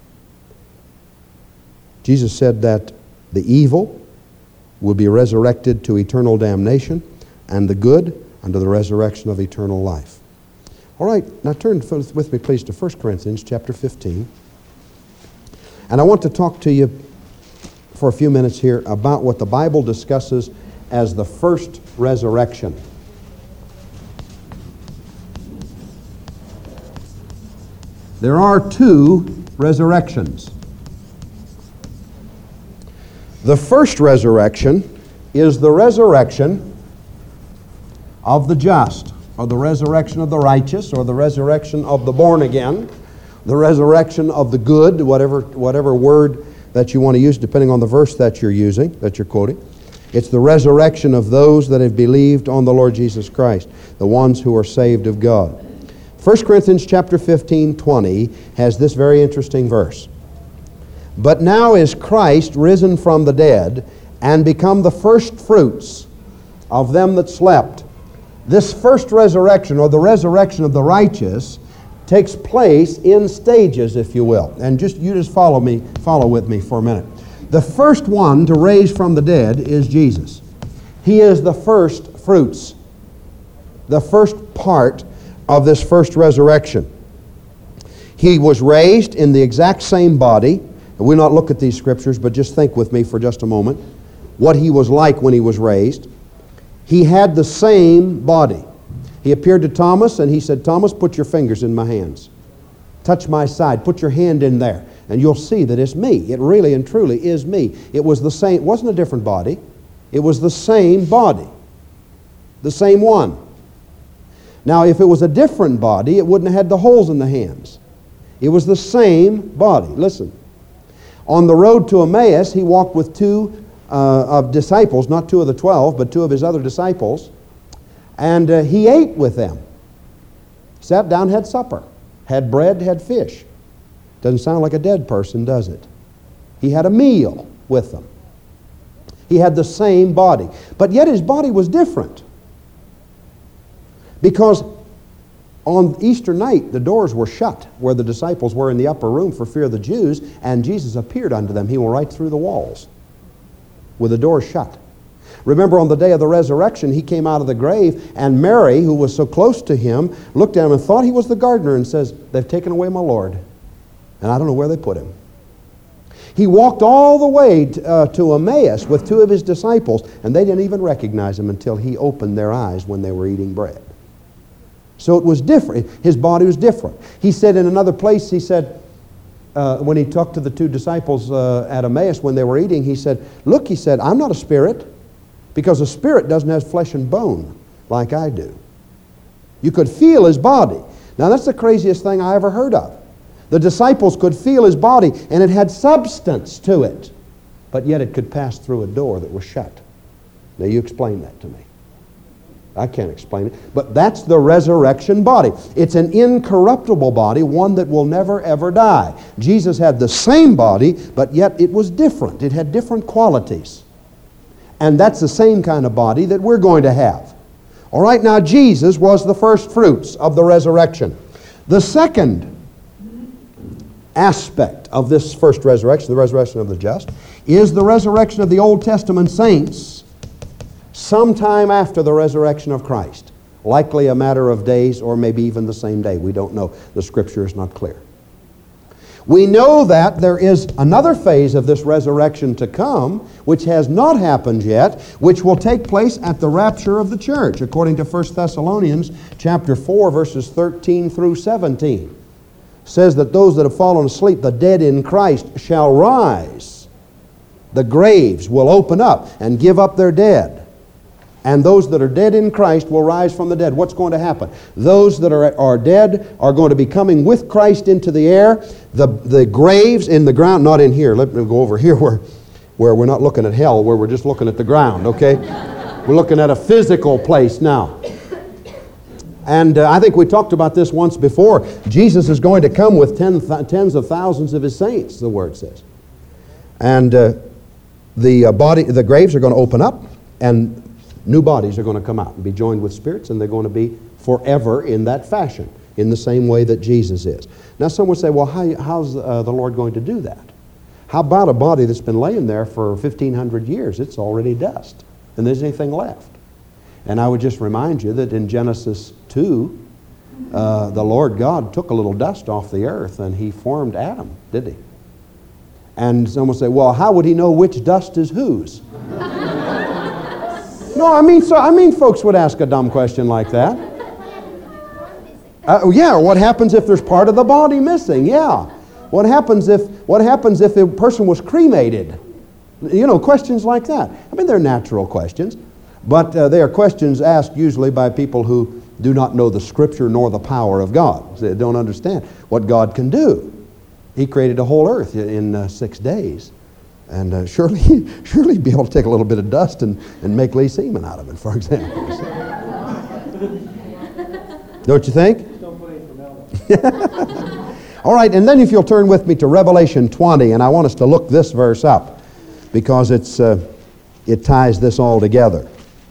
Jesus said that the evil will be resurrected to eternal damnation, and the good unto the resurrection of eternal life. All right, now turn with me, please, to 1 Corinthians chapter 15. And I want to talk to you for a few minutes here about what the Bible discusses as the first resurrection. There are two resurrections. The first resurrection is the resurrection of the just, or the resurrection of the righteous, or the resurrection of the born again, the resurrection of the good, whatever word that you want to use, depending on the verse that you're using, that you're quoting. It's the resurrection of those that have believed on the Lord Jesus Christ, the ones who are saved of God. 1 Corinthians chapter 15:20 has this very interesting verse. But now is Christ risen from the dead and become the first fruits of them that slept. This first resurrection, or the resurrection of the righteous, takes place in stages, if you will. And you just follow with me for a minute. The first one to raise from the dead is Jesus. He is the first fruits, the first part of this first resurrection. He was raised in the exact same body. We'll not look at these scriptures, but just think with me for just a moment what he was like when he was raised. He had the same body. He appeared to Thomas and he said, Thomas, put your fingers in my hands. Touch my side. Put your hand in there. And you'll see that it's me. It really and truly is me. It was the same. It wasn't a different body. It was the same body. The same one. Now, if it was a different body, it wouldn't have had the holes in the hands. It was the same body. Listen. On the road to Emmaus, he walked with two of disciples, not two of the 12, but two of his other disciples, and he ate with them. Sat down, had supper, had bread, had fish. Doesn't sound like a dead person, does it? He had a meal with them. He had the same body, but yet his body was different. Because on Easter night, the doors were shut where the disciples were in the upper room for fear of the Jews, and Jesus appeared unto them. He went right through the walls with the doors shut. Remember, on the day of the resurrection, he came out of the grave, and Mary, who was so close to him, looked at him and thought he was the gardener and says, they've taken away my Lord, and I don't know where they put him. He walked all the way to Emmaus with two of his disciples, and they didn't even recognize him until he opened their eyes when they were eating bread. So it was different. His body was different. He said in another place, he said, when he talked to the two disciples at Emmaus when they were eating, he said, look, he said, I'm not a spirit, because a spirit doesn't have flesh and bone like I do. You could feel his body. Now that's the craziest thing I ever heard of. The disciples could feel his body, and it had substance to it, but yet it could pass through a door that was shut. Now you explain that to me. I can't explain it, but that's the resurrection body. It's an incorruptible body, one that will never ever die. Jesus had the same body, but yet it was different. It had different qualities. And that's the same kind of body that we're going to have. All right, now Jesus was the first fruits of the resurrection. The second aspect of this first resurrection, the resurrection of the just, is the resurrection of the Old Testament saints sometime after the resurrection of Christ. Likely a matter of days or maybe even the same day. We don't know. The Scripture is not clear. We know that there is another phase of this resurrection to come, which has not happened yet, which will take place at the rapture of the church, according to 1 Thessalonians chapter 4, verses 13 through 17. It says that those that have fallen asleep, the dead in Christ, shall rise. The graves will open up and give up their dead. And those that are dead in Christ will rise from the dead. What's going to happen? Those that are dead are going to be coming with Christ into the air. The graves in the ground, not in here. Let me go over here where we're not looking at hell, where we're just looking at the ground, okay? We're looking at a physical place now. And I think we talked about this once before. Jesus is going to come with tens of thousands of his saints, the Word says. And the graves are going to open up, and new bodies are going to come out and be joined with spirits, and they're going to be forever in that fashion, in the same way that Jesus is. Now some would say, well, how's the Lord going to do that? How about a body that's been laying there for 1,500 years? It's already dust, and there's anything left. And I would just remind you that in Genesis 2, the Lord God took a little dust off the earth, and he formed Adam, did he? And someone say, well, how would he know which dust is whose? No, I mean, folks would ask a dumb question like that. Yeah, what happens if there's part of the body missing? Yeah. What happens if a person was cremated? You know, questions like that. I mean, they're natural questions, but they are questions asked usually by people who do not know the Scripture nor the power of God. They don't understand what God can do. He created a whole earth in 6 days. And surely be able to take a little bit of dust and make Lyceum out of it, for example. Don't you think? All right, and then if you'll turn with me to Revelation 20, and I want us to look this verse up because it ties this all together.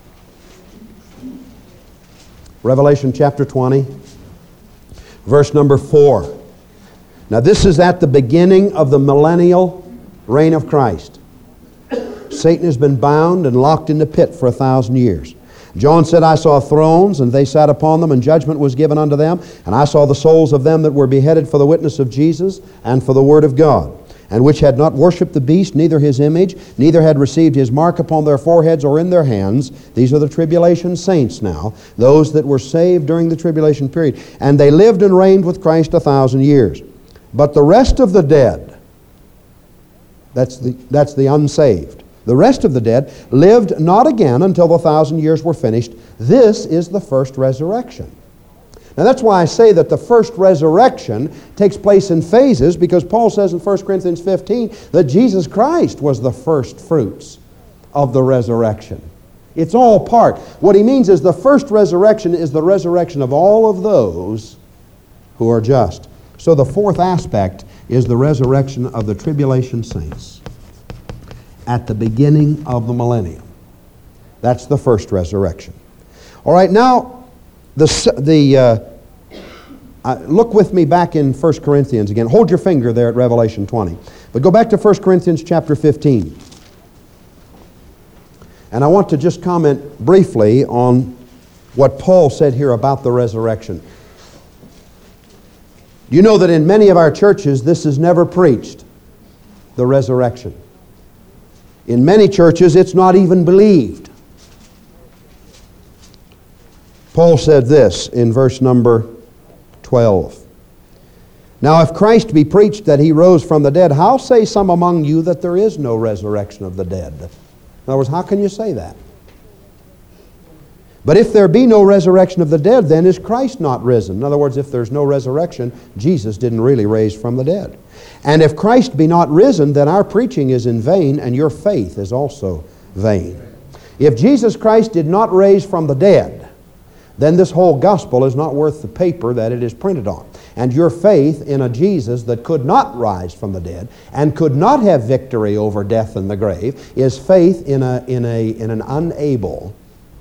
Revelation chapter 20, verse number 4. Now this is at the beginning of the millennial reign of Christ. Satan has been bound and locked in the pit for 1,000 years. John said, I saw thrones, and they sat upon them, and judgment was given unto them. And I saw the souls of them that were beheaded for the witness of Jesus and for the word of God, and which had not worshipped the beast, neither his image, neither had received his mark upon their foreheads or in their hands. These are the tribulation saints now, those that were saved during the tribulation period. And they lived and reigned with Christ 1,000 years. But the rest of the dead, that's the unsaved, the rest of the dead lived not again until the 1,000 years were finished. This is the first resurrection. Now that's why I say that the first resurrection takes place in phases, because Paul says in 1 Corinthians 15 that Jesus Christ was the first fruits of the resurrection. It's all part. What he means is the first resurrection is the resurrection of all of those who are just. So the fourth aspect is the resurrection of the tribulation saints at the beginning of the millennium. That's the first resurrection. All right, now look with me back in 1 Corinthians again. Hold your finger there at Revelation 20. But go back to 1 Corinthians chapter 15. And I want to just comment briefly on what Paul said here about the resurrection. You know that in many of our churches this is never preached, the resurrection. In many churches it's not even believed. Paul said this in verse number 12. Now if Christ be preached that he rose from the dead, how say some among you that there is no resurrection of the dead? In other words, how can you say that? But if there be no resurrection of the dead, then is Christ not risen? In other words, if there's no resurrection, Jesus didn't really raise from the dead. And if Christ be not risen, then our preaching is in vain, and your faith is also vain. If Jesus Christ did not raise from the dead, then this whole gospel is not worth the paper that it is printed on. And your faith in a Jesus that could not rise from the dead and could not have victory over death and the grave is faith in an unable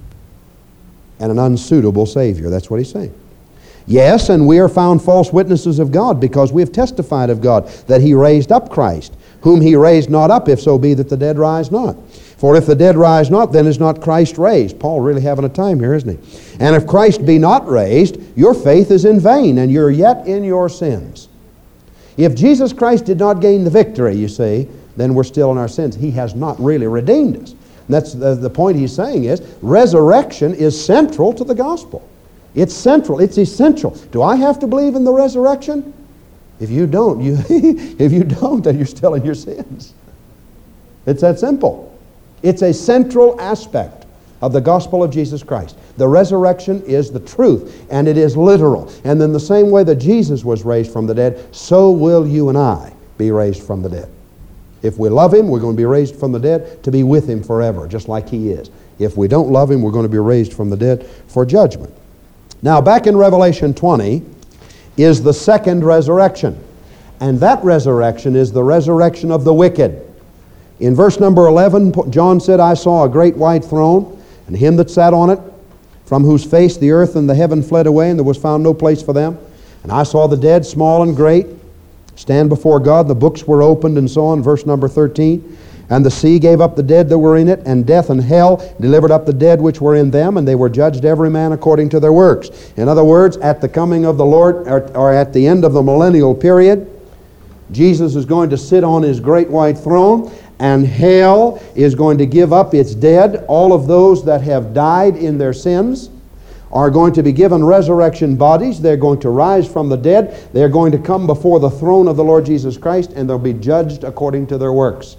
and an unsuitable Savior. That's what he's saying. Yes, and we are found false witnesses of God, because we have testified of God that he raised up Christ, whom he raised not up, if so be that the dead rise not. For if the dead rise not, then is not Christ raised. Paul really having a time here, isn't he? And if Christ be not raised, your faith is in vain, and you're yet in your sins. If Jesus Christ did not gain the victory, you see, then we're still in our sins. He has not really redeemed us. And that's the point he's saying is, resurrection is central to the gospel. It's central. It's essential. Do I have to believe in the resurrection? If you don't, then you're still in your sins. It's that simple. It's a central aspect of the gospel of Jesus Christ. The resurrection is the truth, and it is literal. And in the same way that Jesus was raised from the dead, so will you and I be raised from the dead. If we love him, we're going to be raised from the dead to be with him forever, just like he is. If we don't love him, we're going to be raised from the dead for judgment. Now, back in Revelation 20 is the second resurrection. And that resurrection is the resurrection of the wicked. In verse number 11, John said, I saw a great white throne, and him that sat on it, from whose face the earth and the heaven fled away, and there was found no place for them. And I saw the dead, small and great, stand before God. The books were opened, and so on. Verse number 13. And the sea gave up the dead that were in it, and death and hell delivered up the dead which were in them, and they were judged every man according to their works. In other words, at the coming of the Lord, or at the end of the millennial period, Jesus is going to sit on his great white throne, and hell is going to give up its dead. All of those that have died in their sins are going to be given resurrection bodies. They're going to rise from the dead. They're going to come before the throne of the Lord Jesus Christ, and they'll be judged according to their works.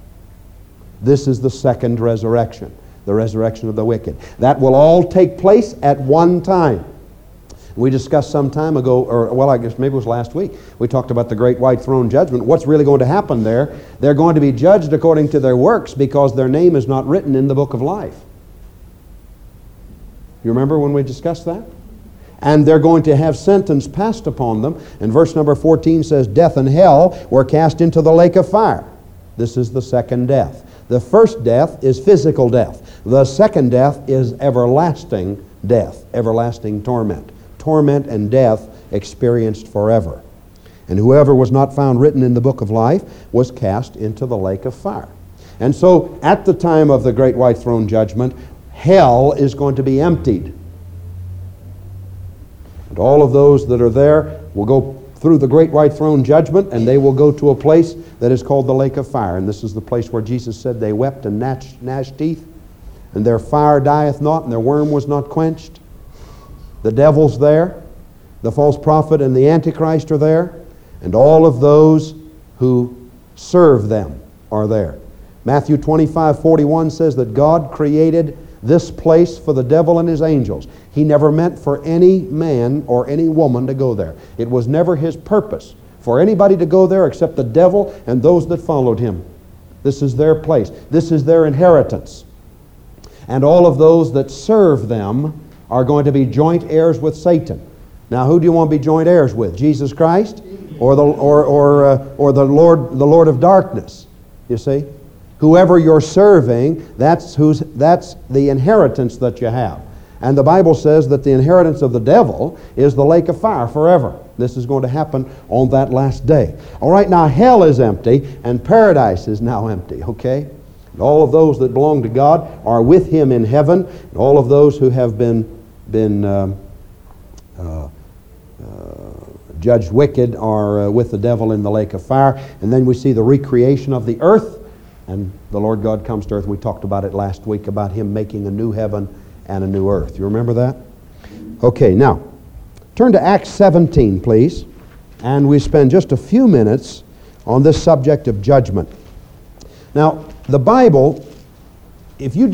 This is the second resurrection, the resurrection of the wicked. That will all take place at one time. We discussed some time ago, or well, I guess maybe it was last week, we talked about the great white throne judgment. What's really going to happen there? They're going to be judged according to their works because their name is not written in the book of life. You remember when we discussed that? And they're going to have sentence passed upon them. And verse number 14 says, death and hell were cast into the lake of fire. This is the second death. The first death is physical death. The second death is everlasting death, everlasting torment. Torment and death experienced forever. And whoever was not found written in the book of life was cast into the lake of fire. And so at the time of the great white throne judgment, hell is going to be emptied. And all of those that are there will go through the great white throne judgment, and they will go to a place that is called the lake of fire. And this is the place where Jesus said they wept and gnashed teeth, and their fire dieth not, and their worm was not quenched. The devil's there, the false prophet and the Antichrist are there, and all of those who serve them are there. Matthew 25:41 says that God created this place for the devil and his angels. He never meant for any man or any woman to go there. It was never his purpose for anybody to go there except the devil and those that followed him. This is their place. This is their inheritance. And all of those that serve them are going to be joint heirs with Satan. Now, who do you want to be joint heirs with? Jesus Christ or the Lord of darkness? You see? Whoever you're serving, that's the inheritance that you have. And the Bible says that the inheritance of the devil is the lake of fire forever. This is going to happen on that last day. All right, now hell is empty and paradise is now empty, okay? And all of those that belong to God are with him in heaven. And all of those who have been judged wicked are with the devil in the lake of fire. And then we see the recreation of the earth. And the Lord God comes to earth. We talked about it last week, about him making a new heaven and a new earth. You remember that? Okay, now, turn to Acts 17, please. And we spend just a few minutes on this subject of judgment. Now, the Bible, if you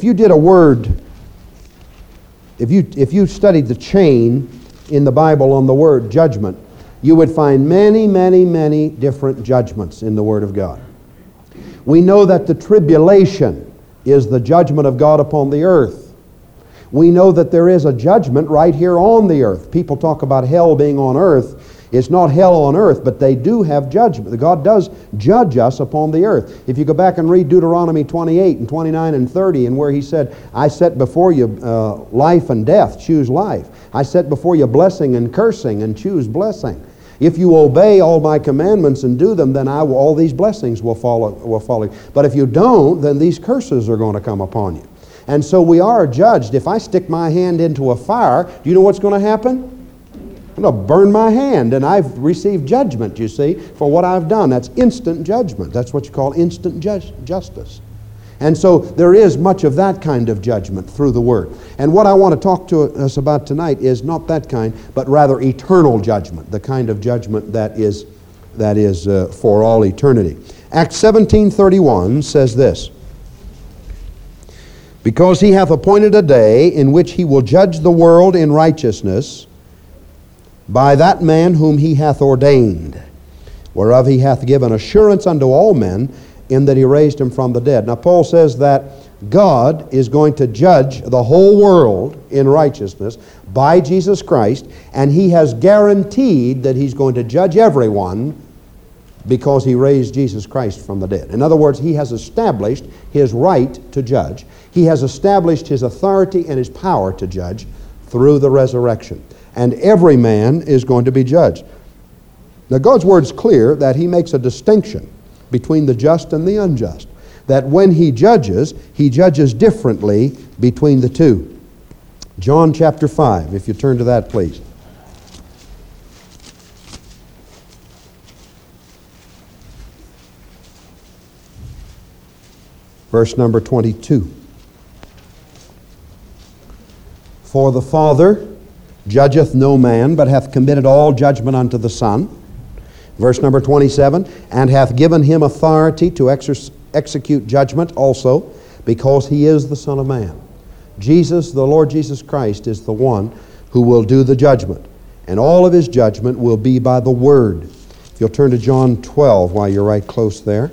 studied the chain in the Bible on the word judgment, you would find many, many, many different judgments in the Word of God. We know that the tribulation is the judgment of God upon the earth. We know that there is a judgment right here on the earth. People talk about hell being on earth. It's not hell on earth, but they do have judgment. God does judge us upon the earth. If you go back and read Deuteronomy 28 and 29 and 30, and where he said, I set before you life and death, choose life. I set before you blessing and cursing, and choose blessing. If you obey all my commandments and do them, then all these blessings will follow you. But if you don't, then these curses are going to come upon you. And so we are judged. If I stick my hand into a fire, do you know what's going to happen? I'm going to burn my hand, and I've received judgment, you see, for what I've done. That's instant judgment. That's what you call instant justice. And so there is much of that kind of judgment through the Word. And what I want to talk to us about tonight is not that kind, but rather eternal judgment, the kind of judgment that is for all eternity. Acts 17:31 says this, because he hath appointed a day in which he will judge the world in righteousness by that man whom he hath ordained, whereof he hath given assurance unto all men, in that he raised him from the dead. Now Paul says that God is going to judge the whole world in righteousness by Jesus Christ, and he has guaranteed that he's going to judge everyone because he raised Jesus Christ from the dead. In other words, he has established his right to judge. He has established his authority and his power to judge through the resurrection. And every man is going to be judged. Now God's word is clear that he makes a distinction between the just and the unjust. That when he judges differently between the two. John chapter 5, if you turn to that, please. Verse number 22. For the Father judgeth no man, but hath committed all judgment unto the Son. Verse number 27, and hath given him authority to execute judgment also, because he is the Son of Man. Jesus, the Lord Jesus Christ, is the one who will do the judgment. And all of his judgment will be by the word. If you'll turn to John 12 while you're right close there.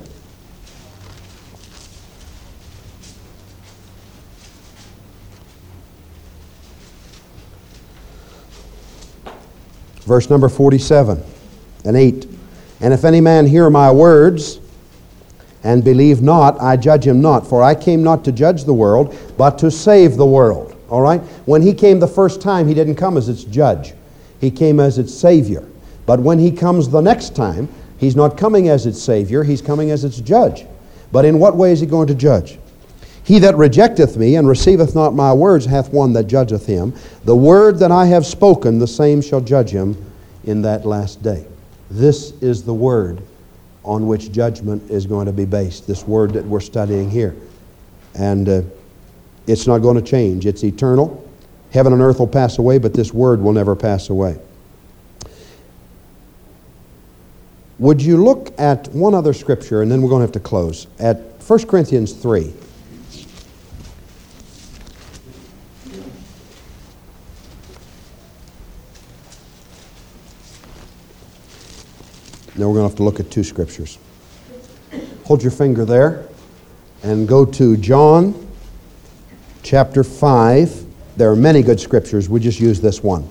Verse number 47 and 8. And if any man hear my words and believe not, I judge him not. For I came not to judge the world, but to save the world. All right? When he came the first time, he didn't come as its judge. He came as its Savior. But when he comes the next time, he's not coming as its Savior, he's coming as its judge. But in what way is he going to judge? He that rejecteth me and receiveth not my words hath one that judgeth him. The word that I have spoken, the same shall judge him in that last day. This is the word on which judgment is going to be based, this word that we're studying here. And it's not going to change. It's eternal. Heaven and earth will pass away, but this word will never pass away. Would you look at one other scripture, and then we're going to have to close, at 1 Corinthians 3. Now we're going to have to look at two scriptures. Hold your finger there and go to John chapter 5. There are many good scriptures. We just use this one.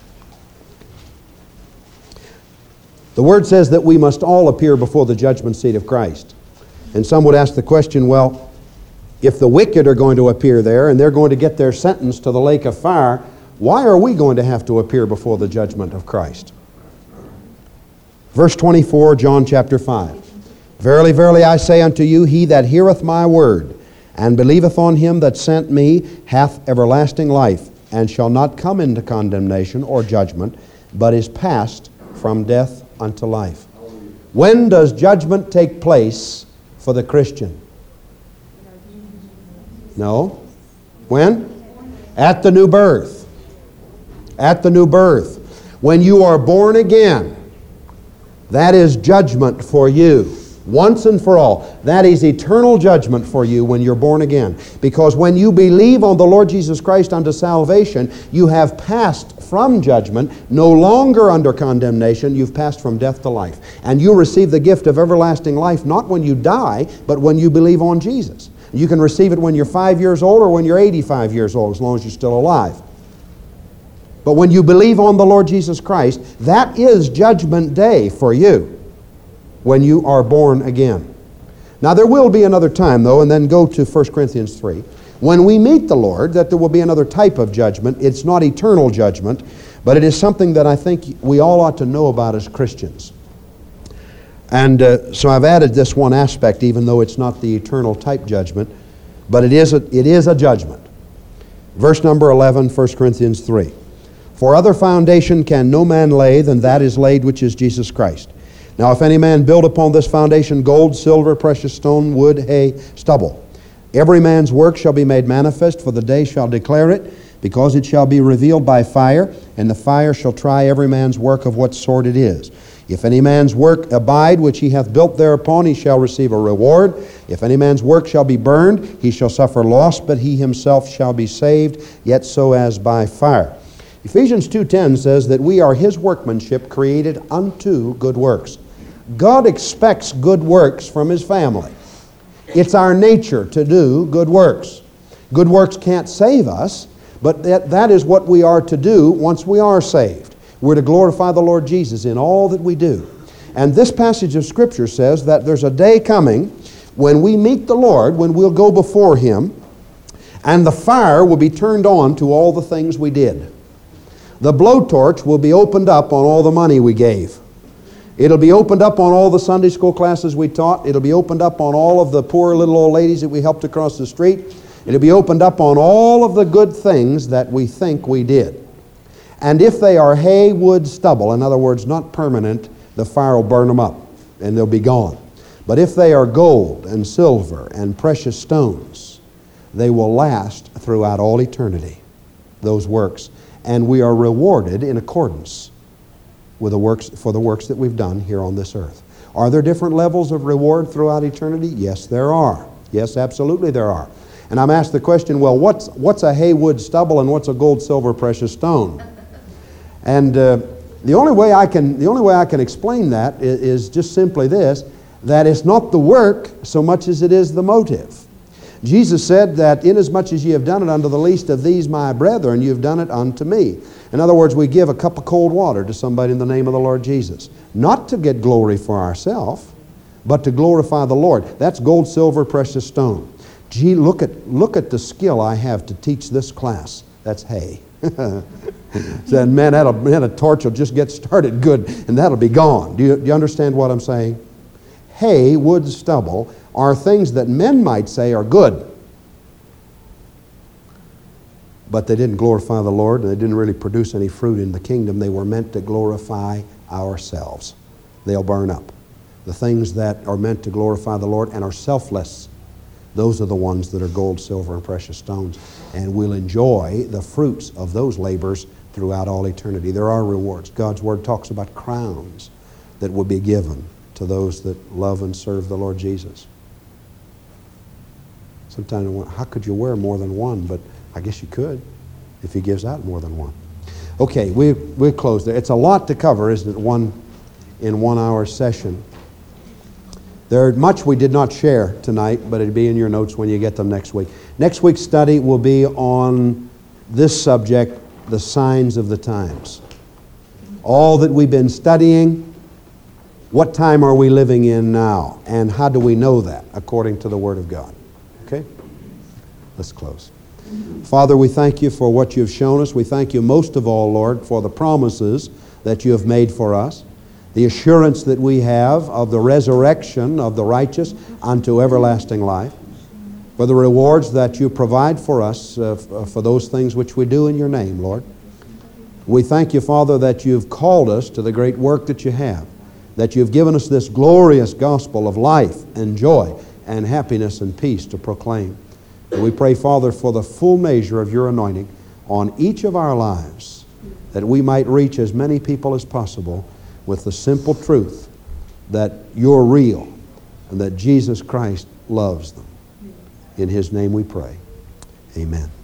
The Word says that we must all appear before the judgment seat of Christ. And some would ask the question, well, if the wicked are going to appear there and they're going to get their sentence to the lake of fire, why are we going to have to appear before the judgment of Christ? Verse 24, John chapter 5. Verily, verily, I say unto you, he that heareth my word, and believeth on him that sent me, hath everlasting life, and shall not come into condemnation or judgment, but is passed from death unto life. When does judgment take place for the Christian? No. When? At the new birth. At the new birth. When you are born again, that is judgment for you, once and for all. That is eternal judgment for you when you're born again. Because when you believe on the Lord Jesus Christ unto salvation, you have passed from judgment, no longer under condemnation. You've passed from death to life. And you receive the gift of everlasting life not when you die, but when you believe on Jesus. You can receive it when you're 5 years old or when you're 85 years old, as long as you're still alive. But when you believe on the Lord Jesus Christ, that is judgment day for you when you are born again. Now there will be another time, though, and then go to 1 Corinthians 3. When we meet the Lord, that there will be another type of judgment. It's not eternal judgment, but it is something that I think we all ought to know about as Christians. And so I've added this one aspect, even though it's not the eternal type judgment, but it is a judgment. Verse number 11, 1 Corinthians 3. For other foundation can no man lay than that is laid, which is Jesus Christ. Now if any man build upon this foundation gold, silver, precious stone, wood, hay, stubble, every man's work shall be made manifest, for the day shall declare it, because it shall be revealed by fire, and the fire shall try every man's work of what sort it is. If any man's work abide, which he hath built thereupon, he shall receive a reward. If any man's work shall be burned, he shall suffer loss, but he himself shall be saved, yet so as by fire. Ephesians 2:10 says that we are his workmanship created unto good works. God expects good works from his family. It's our nature to do good works. Good works can't save us, but that is what we are to do once we are saved. We're to glorify the Lord Jesus in all that we do. And this passage of Scripture says that there's a day coming when we meet the Lord, when we'll go before him, and the fire will be turned on to all the things we did. The blowtorch will be opened up on all the money we gave. It'll be opened up on all the Sunday school classes we taught. It'll be opened up on all of the poor little old ladies that we helped across the street. It'll be opened up on all of the good things that we think we did. And if they are hay, wood, stubble, in other words, not permanent, the fire will burn them up and they'll be gone. But if they are gold and silver and precious stones, they will last throughout all eternity, those works. And we are rewarded in accordance with the works that we've done here on this earth. Are there different levels of reward throughout eternity? Yes, there are. Yes, absolutely there are. And I'm asked the question, well, what's a hay, wood, stubble, and what's a gold, silver, precious stone? And the only way I can explain that is just simply this, that it's not the work so much as it is the motive. Jesus said that inasmuch as ye have done it unto the least of these my brethren, you have done it unto me. In other words, we give a cup of cold water to somebody in the name of the Lord Jesus. Not to get glory for ourselves, but to glorify the Lord. That's gold, silver, precious stone. Gee, look at the skill I have to teach this class. That's hay. Said, man, a torch will just get started good, and that'll be gone. Do you understand what I'm saying? Hay, wood, stubble are things that men might say are good, but they didn't glorify the Lord, and they didn't really produce any fruit in the kingdom. They were meant to glorify ourselves. They'll burn up. The things that are meant to glorify the Lord and are selfless, those are the ones that are gold, silver, and precious stones, and we'll enjoy the fruits of those labors throughout all eternity. There are rewards. God's Word talks about crowns that will be given to those that love and serve the Lord Jesus. Sometimes I wonder, how could you wear more than one? But I guess you could if He gives out more than one. Okay, we'll close there. It's a lot to cover, isn't it, in 1 hour session. There's much we did not share tonight, but it'll be in your notes when you get them next week. Next week's study will be on this subject, the signs of the times. All that we've been studying, what time are we living in now? And how do we know that according to the Word of God? Okay? Let's close. Father, we thank you for what you've shown us. We thank you most of all, Lord, for the promises that you have made for us, the assurance that we have of the resurrection of the righteous unto everlasting life, for the rewards that you provide for us for those things which we do in your name, Lord. We thank you, Father, that you've called us to the great work that you have, that you've given us this glorious gospel of life and joy and happiness and peace to proclaim. And we pray, Father, for the full measure of your anointing on each of our lives, that we might reach as many people as possible with the simple truth that you're real and that Jesus Christ loves them. In His name we pray. Amen.